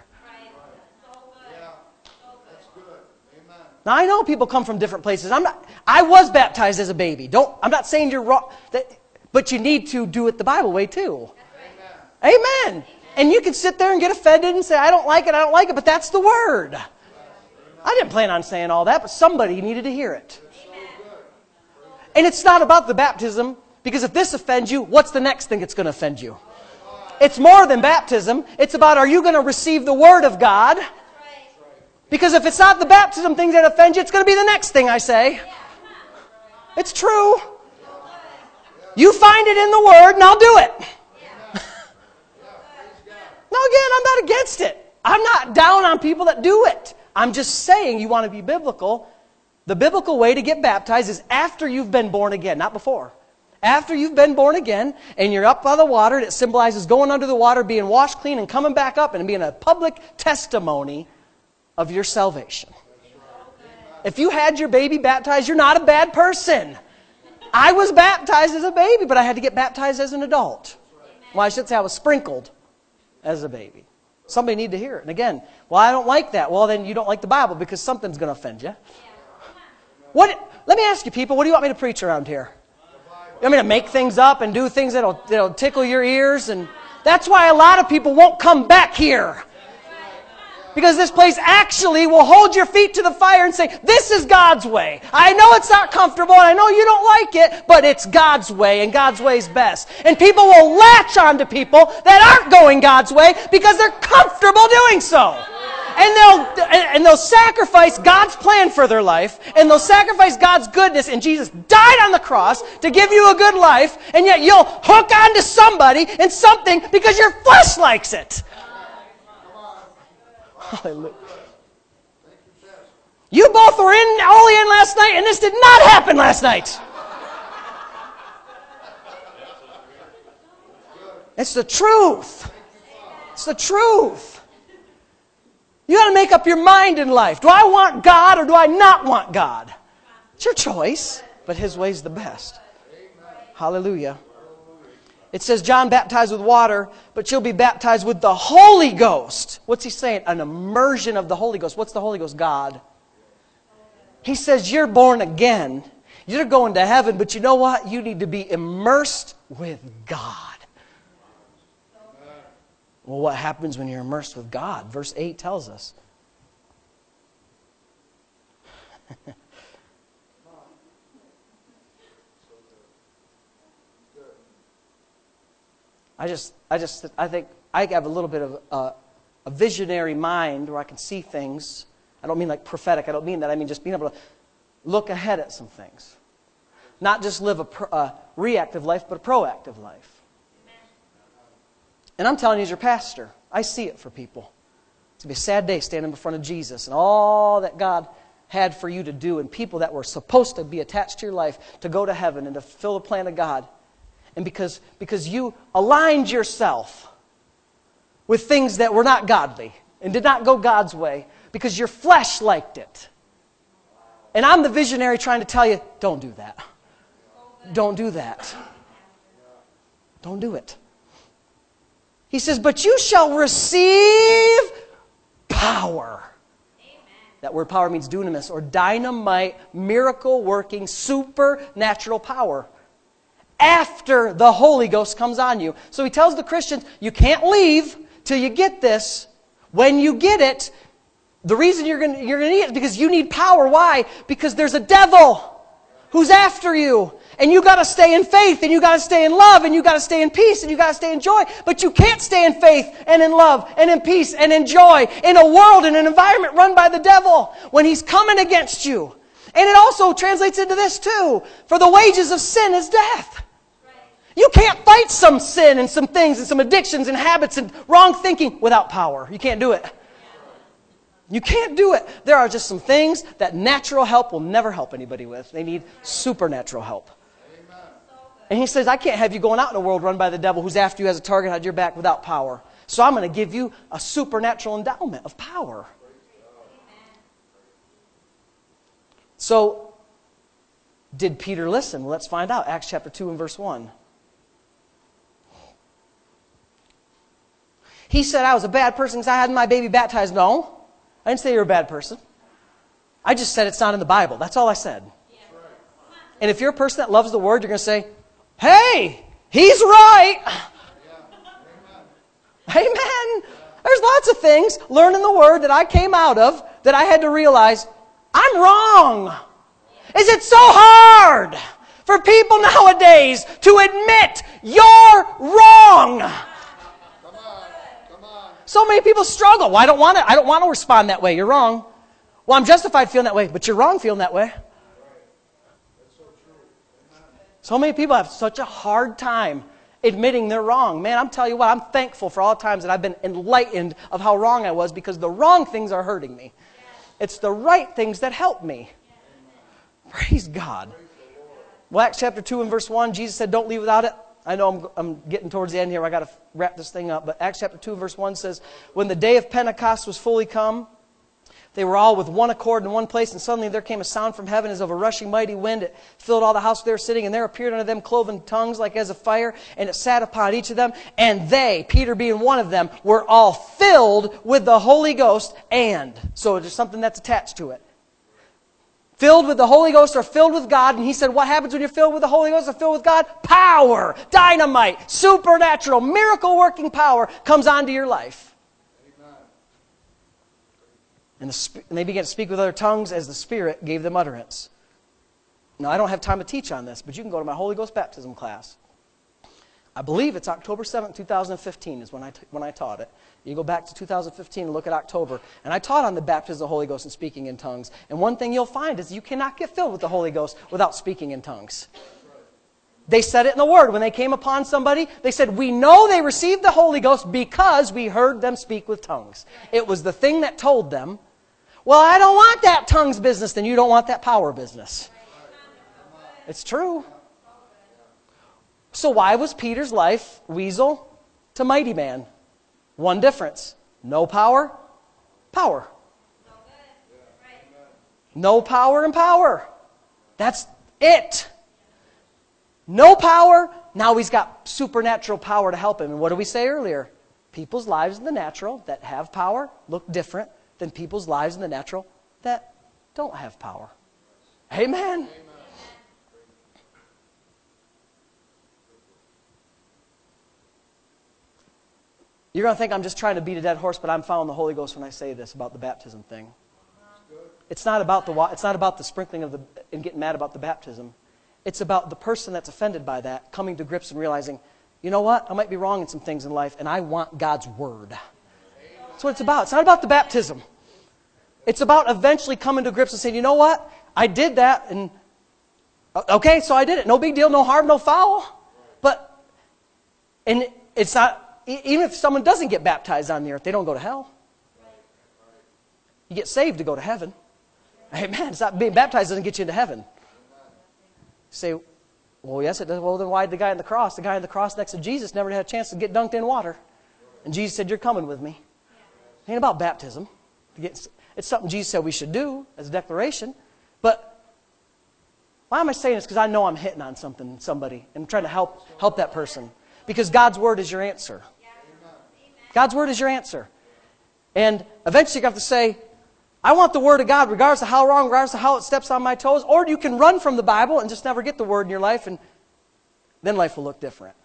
Now, I know people come from different places. I'm not, I was baptized as a baby. Don't, I'm not saying you're wrong, that, but you need to do it the Bible way too. Amen. Amen. And you can sit there and get offended and say, I don't like it, I don't like it, but that's the Word. I didn't plan on saying all that, but somebody needed to hear it. And it's not about the baptism, because if this offends you, what's the next thing that's going to offend you? It's more than baptism. It's about, are you going to receive the Word of God? Because if it's not the baptism thing that offends you, it's going to be the next thing I say. It's true. You find it in the Word, and I'll do it. Now again, I'm not against it. I'm not down on people that do it. I'm just saying you want to be biblical. The biblical way to get baptized is after you've been born again, not before. After you've been born again and you're up by the water, it symbolizes going under the water, being washed clean, and coming back up and being a public testimony of your salvation. If you had your baby baptized, you're not a bad person. I was baptized as a baby, but I had to get baptized as an adult. Well, I should say I was sprinkled as a baby. Somebody need to hear it. And again, well, I don't like that. Well, then you don't like the Bible because something's going to offend you. What? Let me ask you, people, what do you want me to preach around here? You want me to make things up and do things that'll, that'll tickle your ears? And that's why a lot of people won't come back here. Because this place actually will hold your feet to the fire and say, this is God's way. I know it's not comfortable, and I know you don't like it, but it's God's way, and God's way is best. And people will latch on to people that aren't going God's way because they're comfortable doing so. And they'll, and they'll sacrifice God's plan for their life, and they'll sacrifice God's goodness, and Jesus died on the cross to give you a good life, and yet you'll hook on to somebody and something because your flesh likes it. Hallelujah. You both were in Holy Inn last night, and this did not happen last night. It's the truth. It's the truth. You got to make up your mind in life. Do I want God or do I not want God? It's your choice, but His way is the best. Hallelujah. It says John baptized with water, but you'll be baptized with the Holy Ghost. What's he saying? An immersion of the Holy Ghost. What's the Holy Ghost? God. He says you're born again. You're going to heaven, but you know what? You need to be immersed with God. Well, what happens when you're immersed with God? Verse eight tells us. I just, I just, I think I have a little bit of a, a visionary mind where I can see things. I don't mean like prophetic. I don't mean that. I mean just being able to look ahead at some things. Not just live a, pro, a reactive life, but a proactive life. And I'm telling you as your pastor, I see it for people. It's going to be a sad day standing in front of Jesus and all that God had for you to do and people that were supposed to be attached to your life to go to heaven and to fulfill the plan of God. And because, because you aligned yourself with things that were not godly and did not go God's way because your flesh liked it. And I'm the visionary trying to tell you, don't do that. Don't do that. Don't do it. He says, but you shall receive power. That word power means dunamis or dynamite, miracle-working, supernatural power. After the Holy Ghost comes on you. So he tells the Christians, you can't leave till you get this. When you get it, the reason you're going you're going to need it is because you need power. Why? Because there's a devil who's after you. And you got to stay in faith, and you got to stay in love, and you got to stay in peace, and you got to stay in joy. But you can't stay in faith and in love and in peace and in joy in a world and an environment run by the devil when he's coming against you. And it also translates into this too. For the wages of sin is death. You can't fight some sin and some things and some addictions and habits and wrong thinking without power. You can't do it. You can't do it. There are just some things that natural help will never help anybody with. They need supernatural help. And he says, I can't have you going out in a world run by the devil who's after you as a target on your back without power. So I'm going to give you a supernatural endowment of power. So, did Peter listen? Well, let's find out. Acts chapter two and verse one. He said, I was a bad person because I had my baby baptized. No, I didn't say you're a bad person. I just said it's not in the Bible. That's all I said. And if you're a person that loves the Word, you're going to say, hey, he's right. Amen. There's lots of things, learning the Word, that I came out of that I had to realize, I'm wrong. Is it so hard for people nowadays to admit you're wrong? Come on, come on. So many people struggle. Well, I don't want to, I don't want to respond that way. You're wrong. Well, I'm justified feeling that way, but you're wrong feeling that way. So many people have such a hard time admitting they're wrong. Man, I'm telling you what, I'm thankful for all the times that I've been enlightened of how wrong I was, because the wrong things are hurting me. It's the right things that help me. Praise God. Well, Acts chapter two and verse one, Jesus said, don't leave without it. I know I'm, I'm getting towards the end here. I got to wrap this thing up. But Acts chapter two and verse one says, when the day of Pentecost was fully come, they were all with one accord in one place, and suddenly there came a sound from heaven as of a rushing mighty wind. It filled all the house where they were sitting, and there appeared unto them cloven tongues like as of fire, and it sat upon each of them. And they, Peter being one of them, were all filled with the Holy Ghost. And, so there's something that's attached to it. Filled with the Holy Ghost or filled with God. And he said, what happens when you're filled with the Holy Ghost or filled with God? Power, dynamite, supernatural, miracle-working power comes onto your life. And, the, and they began to speak with other tongues as the Spirit gave them utterance. Now, I don't have time to teach on this, but you can go to my Holy Ghost baptism class. I believe it's October seventh, two thousand fifteen is when I, t- when I taught it. You go back to two thousand fifteen and look at October. And I taught on the baptism of the Holy Ghost and speaking in tongues. And one thing you'll find is you cannot get filled with the Holy Ghost without speaking in tongues. They said it in the Word. When they came upon somebody, they said, we know they received the Holy Ghost because we heard them speak with tongues. It was the thing that told them, well, I don't want that tongues business, then you don't want that power business. It's true. So why was Peter's life weasel to mighty man? One difference. No power, power. No power and power. That's it. No power, now he's got supernatural power to help him. And what did we say earlier? People's lives in the natural that have power look different than people's lives in the natural that don't have power. Amen. Amen. You're going to think I'm just trying to beat a dead horse, but I'm following the Holy Ghost when I say this about the baptism thing. It's not about the it's not about the sprinkling of the and getting mad about the baptism. It's about the person that's offended by that coming to grips and realizing, you know what? I might be wrong in some things in life, and I want God's Word. That's what it's about. It's not about the baptism. It's about eventually coming to grips and saying, you know what? I did that, and okay, so I did it. No big deal, no harm, no foul. But, and it's not, even if someone doesn't get baptized on the earth, they don't go to hell. You get saved to go to heaven. Amen. It's not, being baptized doesn't get you into heaven. You say, well, yes, it does. Well, then why did the guy on the cross, the guy on the cross next to Jesus never had a chance to get dunked in water? And Jesus said, you're coming with me. It ain't about baptism. It's something Jesus said we should do as a declaration. But why am I saying this? Because I know I'm hitting on something, somebody, and I'm trying to help help that person. Because God's Word is your answer. God's Word is your answer. And eventually you have to say, I want the Word of God regardless of how wrong, regardless of how it steps on my toes. Or you can run from the Bible and just never get the Word in your life, and then life will look different.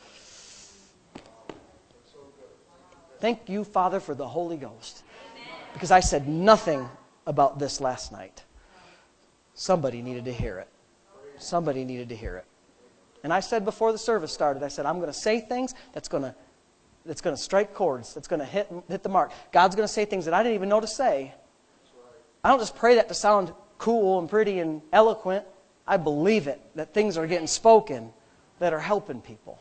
Thank you, Father, for the Holy Ghost. Because I said nothing about this last night. Somebody needed to hear it. Somebody needed to hear it. And I said before the service started, I said, I'm going to say things that's going to that's going to strike chords, that's going to hit, hit the mark. God's going to say things that I didn't even know to say. I don't just pray that to sound cool and pretty and eloquent. I believe it, that things are getting spoken that are helping people.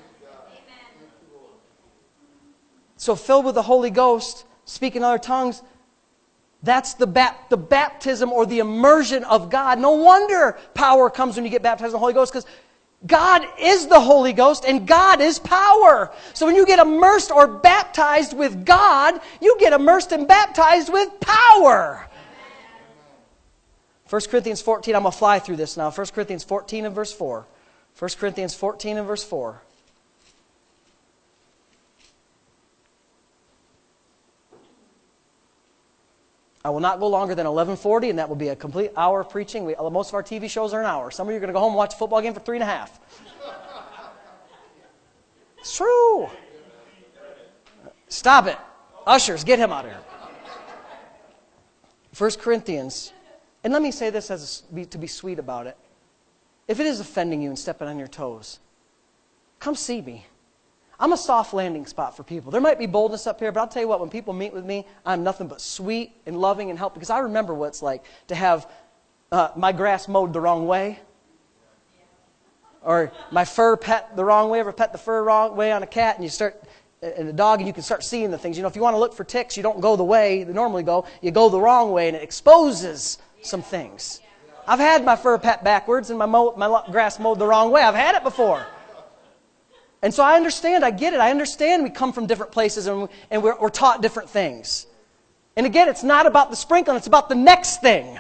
So filled with the Holy Ghost, speaking other tongues, that's the, bap- the baptism or the immersion of God. No wonder power comes when you get baptized in the Holy Ghost, because God is the Holy Ghost and God is power. So when you get immersed or baptized with God, you get immersed and baptized with power. First Corinthians fourteen, I'm going to fly through this now. First Corinthians fourteen and verse four. First Corinthians fourteen and verse four. I will not go longer than eleven forty, and that will be a complete hour of preaching. We, most of our T V shows are an hour. Some of you are going to go home and watch a football game for three and a half. It's true. Stop it. Ushers, get him out of here. First Corinthians. And let me say this as a, to be sweet about it. If it is offending you and stepping on your toes, come see me. I'm a soft landing spot for people. There might be boldness up here, but I'll tell you what, when people meet with me, I'm nothing but sweet and loving and helpful. Because I remember what it's like to have uh, my grass mowed the wrong way. Or my fur pet the wrong way. Ever pet the fur wrong way on a cat and you start, and a dog, and you can start seeing the things. You know, if you want to look for ticks, you don't go the way they normally go. You go the wrong way, and it exposes some things. I've had my fur pet backwards and my, mow, my grass mowed the wrong way. I've had it before. And so I understand, I get it. I understand we come from different places and, and we're, we're taught different things. And again, it's not about the sprinkling, it's about the next thing.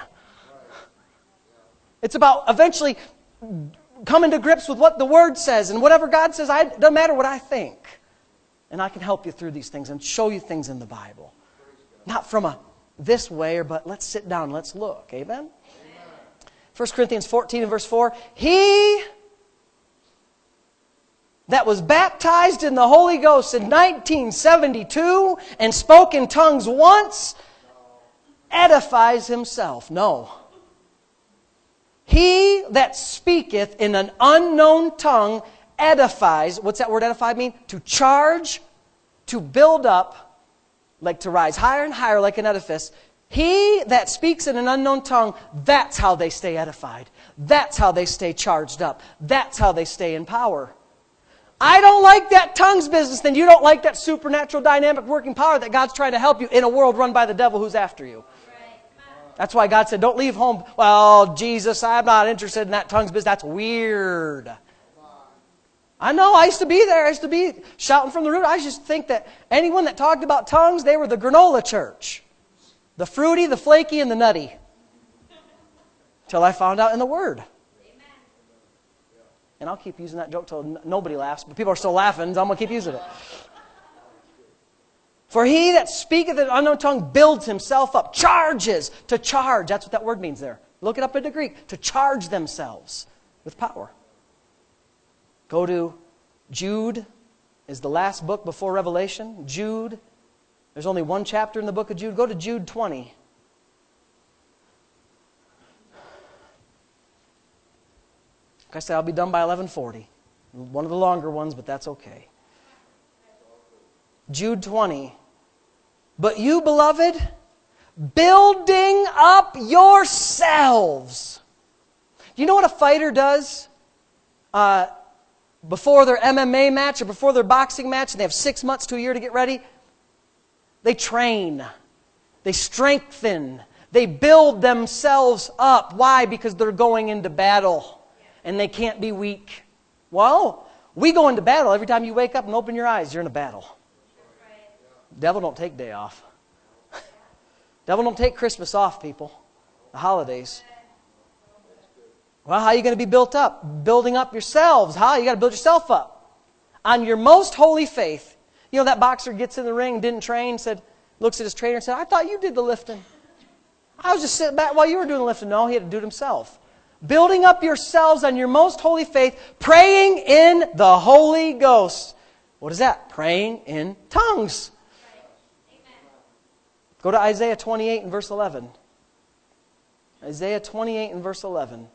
It's about eventually coming to grips with what the Word says, and whatever God says, I, it doesn't matter what I think. And I can help you through these things and show you things in the Bible. Not from a this way, or but let's sit down, let's look. Amen? First Corinthians fourteen and verse four. He that was baptized in the Holy Ghost in nineteen seventy-two and spoke in tongues once edifies himself. No. He that speaketh in an unknown tongue edifies. What's that word edify mean? To charge, to build up, like to rise higher and higher like an edifice. He that speaks in an unknown tongue, that's how they stay edified. That's how they stay charged up. That's how they stay in power. I don't like that tongues business, then you don't like that supernatural dynamic working power that God's trying to help you in a world run by the devil who's after you. That's why God said, don't leave home. Well, Jesus, I'm not interested in that tongues business. That's weird. I know, I used to be there. I used to be shouting from the roof. I used to think that anyone that talked about tongues, they were the granola church. The fruity, the flaky, and the nutty. Till I found out in the Word. And I'll keep using that joke till n- nobody laughs, but people are still laughing, so I'm going to keep using it. For he that speaketh in an unknown tongue builds himself up. Charges. To charge. That's what that word means there. Look it up in the Greek. To charge themselves with power. Go to Jude. Is the last book before Revelation. Jude. There's only one chapter in the book of Jude. Go to Jude twenty. Like I said, I'll be done by eleven forty. One of the longer ones, but that's okay. Jude twenty. But you, beloved, building up yourselves. Do you know what a fighter does? Uh, before their M M A match or before their boxing match, and they have six months to a year to get ready. They train. They strengthen. They build themselves up. Why? Because they're going into battle. And they can't be weak. Well, we go into battle. Every time you wake up and open your eyes, you're in a battle. Devil don't take day off. Devil don't take Christmas off, people. The holidays. Well, how are you going to be built up? Building up yourselves. How? You got to build yourself up. On your most holy faith. You know that boxer gets in the ring, didn't train, said, looks at his trainer and said, I thought you did the lifting. I was just sitting back while you were doing the lifting. No, he had to do it himself. Building up yourselves on your most holy faith, praying in the Holy Ghost. What is that? Praying in tongues. Go to Isaiah twenty-eight and verse eleven. Isaiah twenty-eight and verse eleven.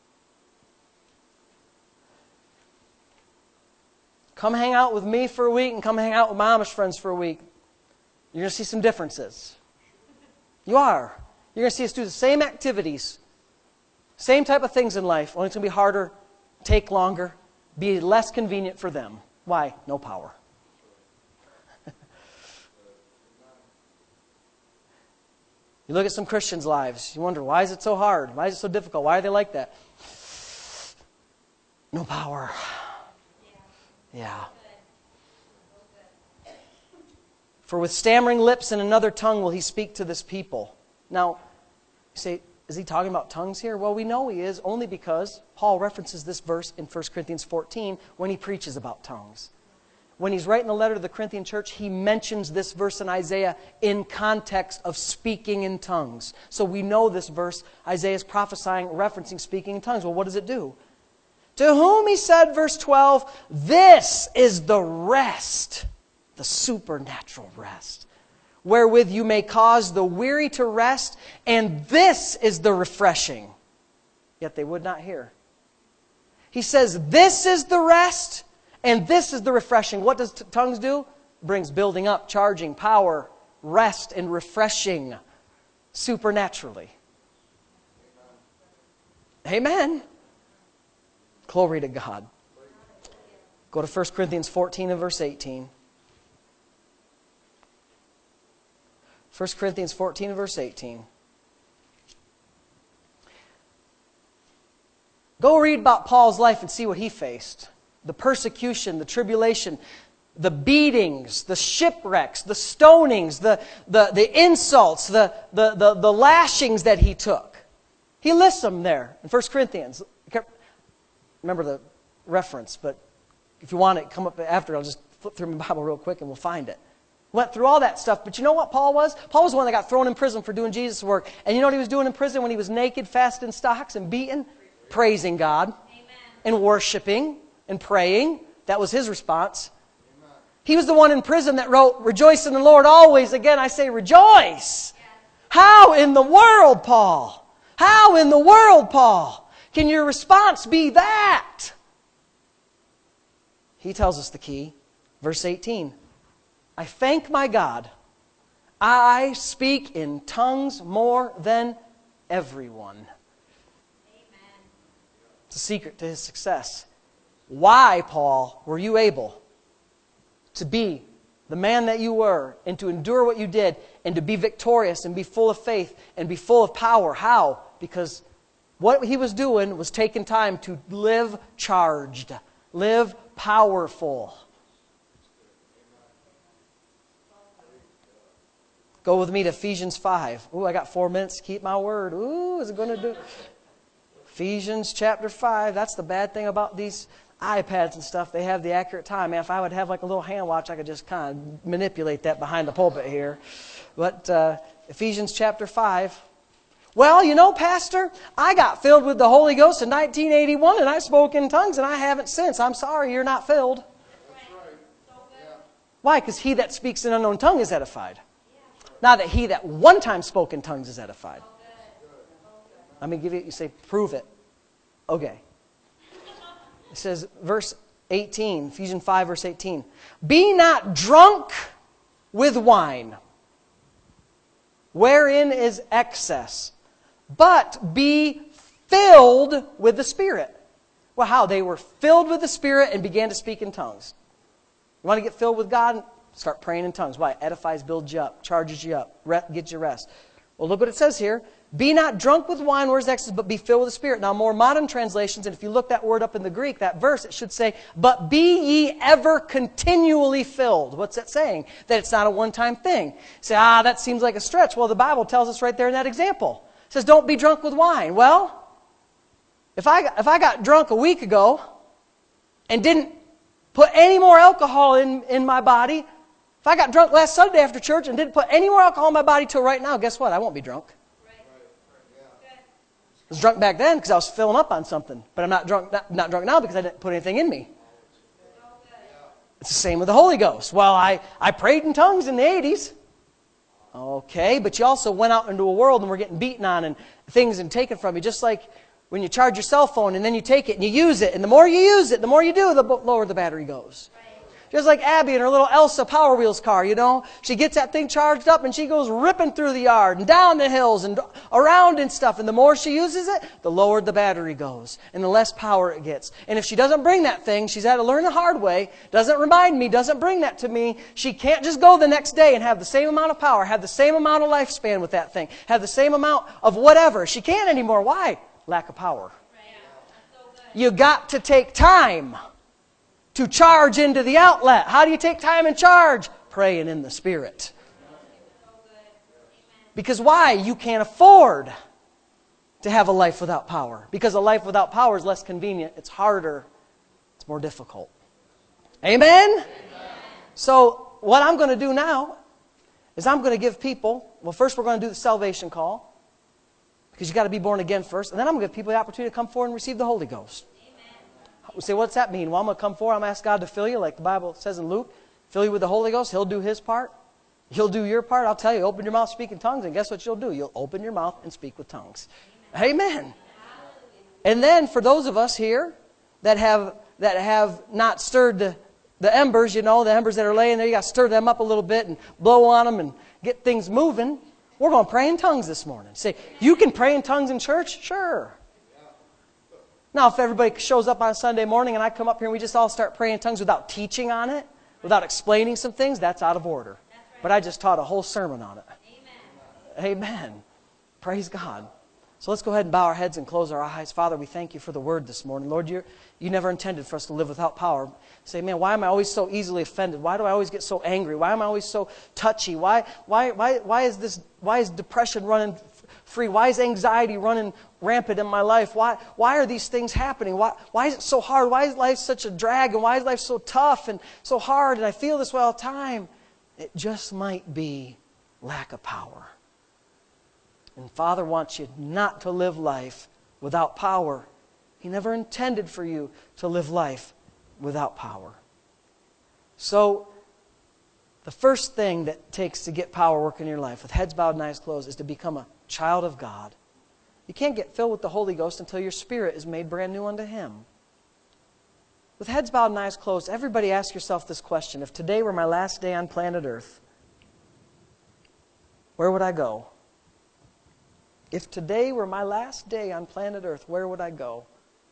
Come hang out with me for a week and come hang out with my Amish friends for a week. You're going to see some differences. You are. You're going to see us do the same activities. Same type of things in life. Only it's going to be harder, take longer, be less convenient for them. Why? No power. You look at some Christians' lives. You wonder, why is it so hard? Why is it so difficult? Why are they like that? No power. Yeah. For with stammering lips and another tongue will he speak to this people. Now, you say, is he talking about tongues here? Well, we know he is only because Paul references this verse in First Corinthians fourteen when he preaches about tongues. When he's writing a letter to the Corinthian church, he mentions this verse in Isaiah in context of speaking in tongues. So we know this verse, Isaiah is prophesying, referencing speaking in tongues. Well, what does it do? To whom he said, verse twelve, this is the rest the supernatural rest, wherewith you may cause the weary to rest, and this is the refreshing. Yet they would not hear. He says, this is the rest, and this is the refreshing. What does t- tongues do? Brings building up, charging, power, rest, and refreshing supernaturally. Amen. Glory to God. Go to First Corinthians fourteen and verse eighteen. First Corinthians fourteen and verse eighteen. Go read about Paul's life and see what he faced. The persecution, the tribulation, the beatings, the shipwrecks, the stonings, the, the, the insults, the, the, the, the lashings that he took. He lists them there in First Corinthians. Remember the reference, but if you want it, come up after. I'll just flip through my Bible real quick and we'll find it. Went through all that stuff, but you know what Paul was? Paul was the one that got thrown in prison for doing Jesus' work. And you know what he was doing in prison when he was naked, fast in stocks, and beaten? Praising God. Amen. And worshiping and praying. That was his response. Amen. He was the one in prison that wrote, rejoice in the Lord always. Again, I say rejoice. Yes. How in the world, Paul? How in the world, Paul? Can your response be that? He tells us the key. Verse eighteen. I thank my God. I speak in tongues more than everyone. Amen. It's a secret to his success. Why, Paul, were you able to be the man that you were and to endure what you did and to be victorious and be full of faith and be full of power? How? Because what he was doing was taking time to live charged, live powerful. Go with me to Ephesians five. Ooh, I got four minutes to keep my word. Ooh, is it going to do? Ephesians chapter five. That's the bad thing about these iPads and stuff. They have the accurate time. Man, if I would have like a little hand watch, I could just kind of manipulate that behind the pulpit here. But uh, Ephesians chapter five. Well, you know, Pastor, I got filled with the Holy Ghost in nineteen eighty-one and I spoke in tongues and I haven't since. I'm sorry, you're not filled. That's right. Yeah. Why? Because he that speaks in unknown tongue is edified. Not that he that one time spoke in tongues is edified. Let me give you, you say, prove it. Okay. It says, verse eighteen, Ephesians five, verse eighteen. Be not drunk with wine, wherein is excess, but be filled with the Spirit. Well, how? They were filled with the Spirit and began to speak in tongues. You want to get filled with God? Start praying in tongues. Why? It edifies, builds you up, charges you up, gets you rest. Well, look what it says here. Be not drunk with wine, where's excess, but be filled with the Spirit. Now, more modern translations, and if you look that word up in the Greek, that verse, it should say, but be ye ever continually filled. What's that saying? That it's not a one-time thing. You say, ah, that seems like a stretch. Well, the Bible tells us right there in that example. It says, don't be drunk with wine. Well, if I, if I got drunk a week ago and didn't put any more alcohol in, in my body, if I got drunk last Sunday after church and didn't put any more alcohol in my body till right now, guess what? I won't be drunk. I was drunk back then because I was filling up on something. But I'm not drunk, not, not drunk now because I didn't put anything in me. It's the same with the Holy Ghost. Well, I, I prayed in tongues in the eighties. Okay, but you also went out into a world and were getting beaten on and things and taken from you. Just like when you charge your cell phone and then you take it and you use it. And the more you use it, the more you do, the lower the battery goes. Just like Abby in her little Elsa Power Wheels car, you know. She gets that thing charged up and she goes ripping through the yard and down the hills and around and stuff. And the more she uses it, the lower the battery goes and the less power it gets. And if she doesn't bring that thing, she's had to learn the hard way, doesn't remind me, doesn't bring that to me, she can't just go the next day and have the same amount of power, have the same amount of lifespan with that thing, have the same amount of whatever. She can't anymore. Why? Lack of power. You got to take time to charge into the outlet. How do you take time and charge? Praying in the Spirit. Because why? You can't afford to have a life without power. Because a life without power is less convenient. It's harder. It's more difficult. Amen? Amen. So what I'm going to do now is I'm going to give people, well, first we're going to do the salvation call. Because you've got to be born again first. And then I'm going to give people the opportunity to come forward and receive the Holy Ghost. We say, what's that mean? Well, I'm going to come forward. I'm going to ask God to fill you, like the Bible says in Luke. Fill you with the Holy Ghost, He'll do His part. You'll do your part. I'll tell you, open your mouth, speak in tongues, and guess what you'll do? You'll open your mouth and speak with tongues. Amen. Amen. And then for those of us here that have that have not stirred the, the embers, you know, the embers that are laying there, you got to stir them up a little bit and blow on them and get things moving. We're going to pray in tongues this morning. Say, you can pray in tongues in church? Sure. Now, if everybody shows up on Sunday morning and I come up here and we just all start praying in tongues without teaching on it, without explaining some things, that's out of order. But I just taught a whole sermon on it. Amen. Amen. Praise God. So let's go ahead and bow our heads and close our eyes. Father, we thank you for the word this morning. Lord, you you never intended for us to live without power. Say, man, why am I always so easily offended? Why do I always get so angry? Why am I always so touchy? Why why why why is this why is depression running free? Why is anxiety running rampant in my life? Why why are these things happening? Why why is it so hard? Why is life such a drag? And why is life so tough and so hard? And I feel this way all the time. It just might be lack of power. And Father wants you not to live life without power. He never intended for you to live life without power. So, the first thing that it takes to get power working in your life, with heads bowed and eyes closed, is to become a child of God. You can't get filled with the Holy Ghost until your spirit is made brand new unto Him. With heads bowed and eyes closed, everybody ask yourself this question. If today were my last day on planet Earth, where would I go? If today were my last day on planet Earth, where would I go?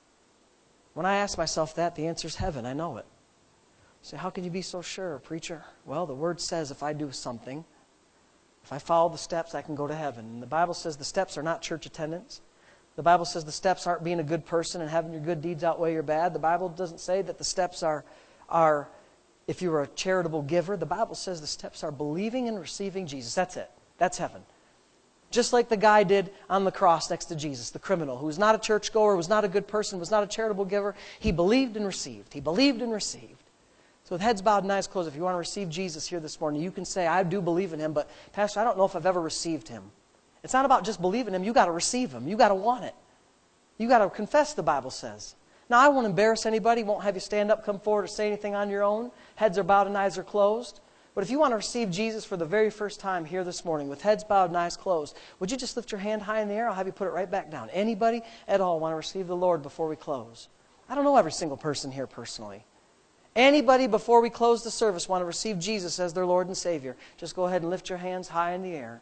When I ask myself that, the answer is heaven. I know it. You say, how can you be so sure, preacher? Well, the Word says if I do something, if I follow the steps, I can go to heaven. And the Bible says the steps are not church attendance. The Bible says the steps aren't being a good person and having your good deeds outweigh your bad. The Bible doesn't say that the steps are, are if you were a charitable giver. The Bible says the steps are believing and receiving Jesus. That's it. That's heaven. Just like the guy did on the cross next to Jesus, the criminal, who was not a churchgoer, was not a good person, was not a charitable giver. He believed and received. He believed and received. So with heads bowed and eyes closed, if you want to receive Jesus here this morning, you can say, I do believe in Him, but Pastor, I don't know if I've ever received Him. It's not about just believing Him. You've got to receive Him. You've got to want it. You've got to confess, the Bible says. Now, I won't embarrass anybody, won't have you stand up, come forward, or say anything on your own. Heads are bowed and eyes are closed. But if you want to receive Jesus for the very first time here this morning with heads bowed and eyes closed, would you just lift your hand high in the air? I'll have you put it right back down. Anybody at all want to receive the Lord before we close? I don't know every single person here personally. Anybody before we close the service want to receive Jesus as their Lord and Savior? Just go ahead and lift your hands high in the air.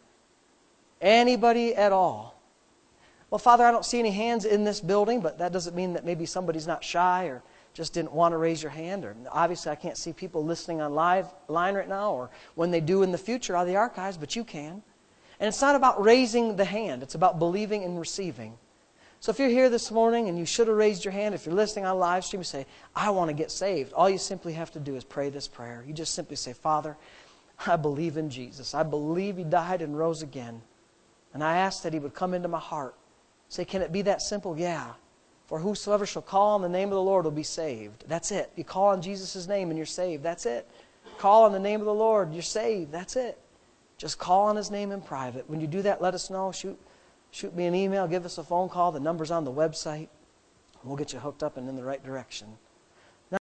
Anybody at all? Well, Father, I don't see any hands in this building, but that doesn't mean that maybe somebody's not shy or just didn't want to raise your hand. Or obviously, I can't see people listening on live line right now, or when they do in the future out of the archives, but you can. And it's not about raising the hand. It's about believing and receiving. So if you're here this morning and you should have raised your hand, if you're listening on live stream, you say, I want to get saved. All you simply have to do is pray this prayer. You just simply say, Father, I believe in Jesus. I believe He died and rose again. And I ask that He would come into my heart. Say, can it be that simple? Yeah. For whosoever shall call on the name of the Lord will be saved. That's it. You call on Jesus' name and you're saved. That's it. Call on the name of the Lord. You're saved. That's it. Just call on His name in private. When you do that, let us know. Shoot, shoot me an email. Give us a phone call. The number's on the website. We'll get you hooked up and in the right direction.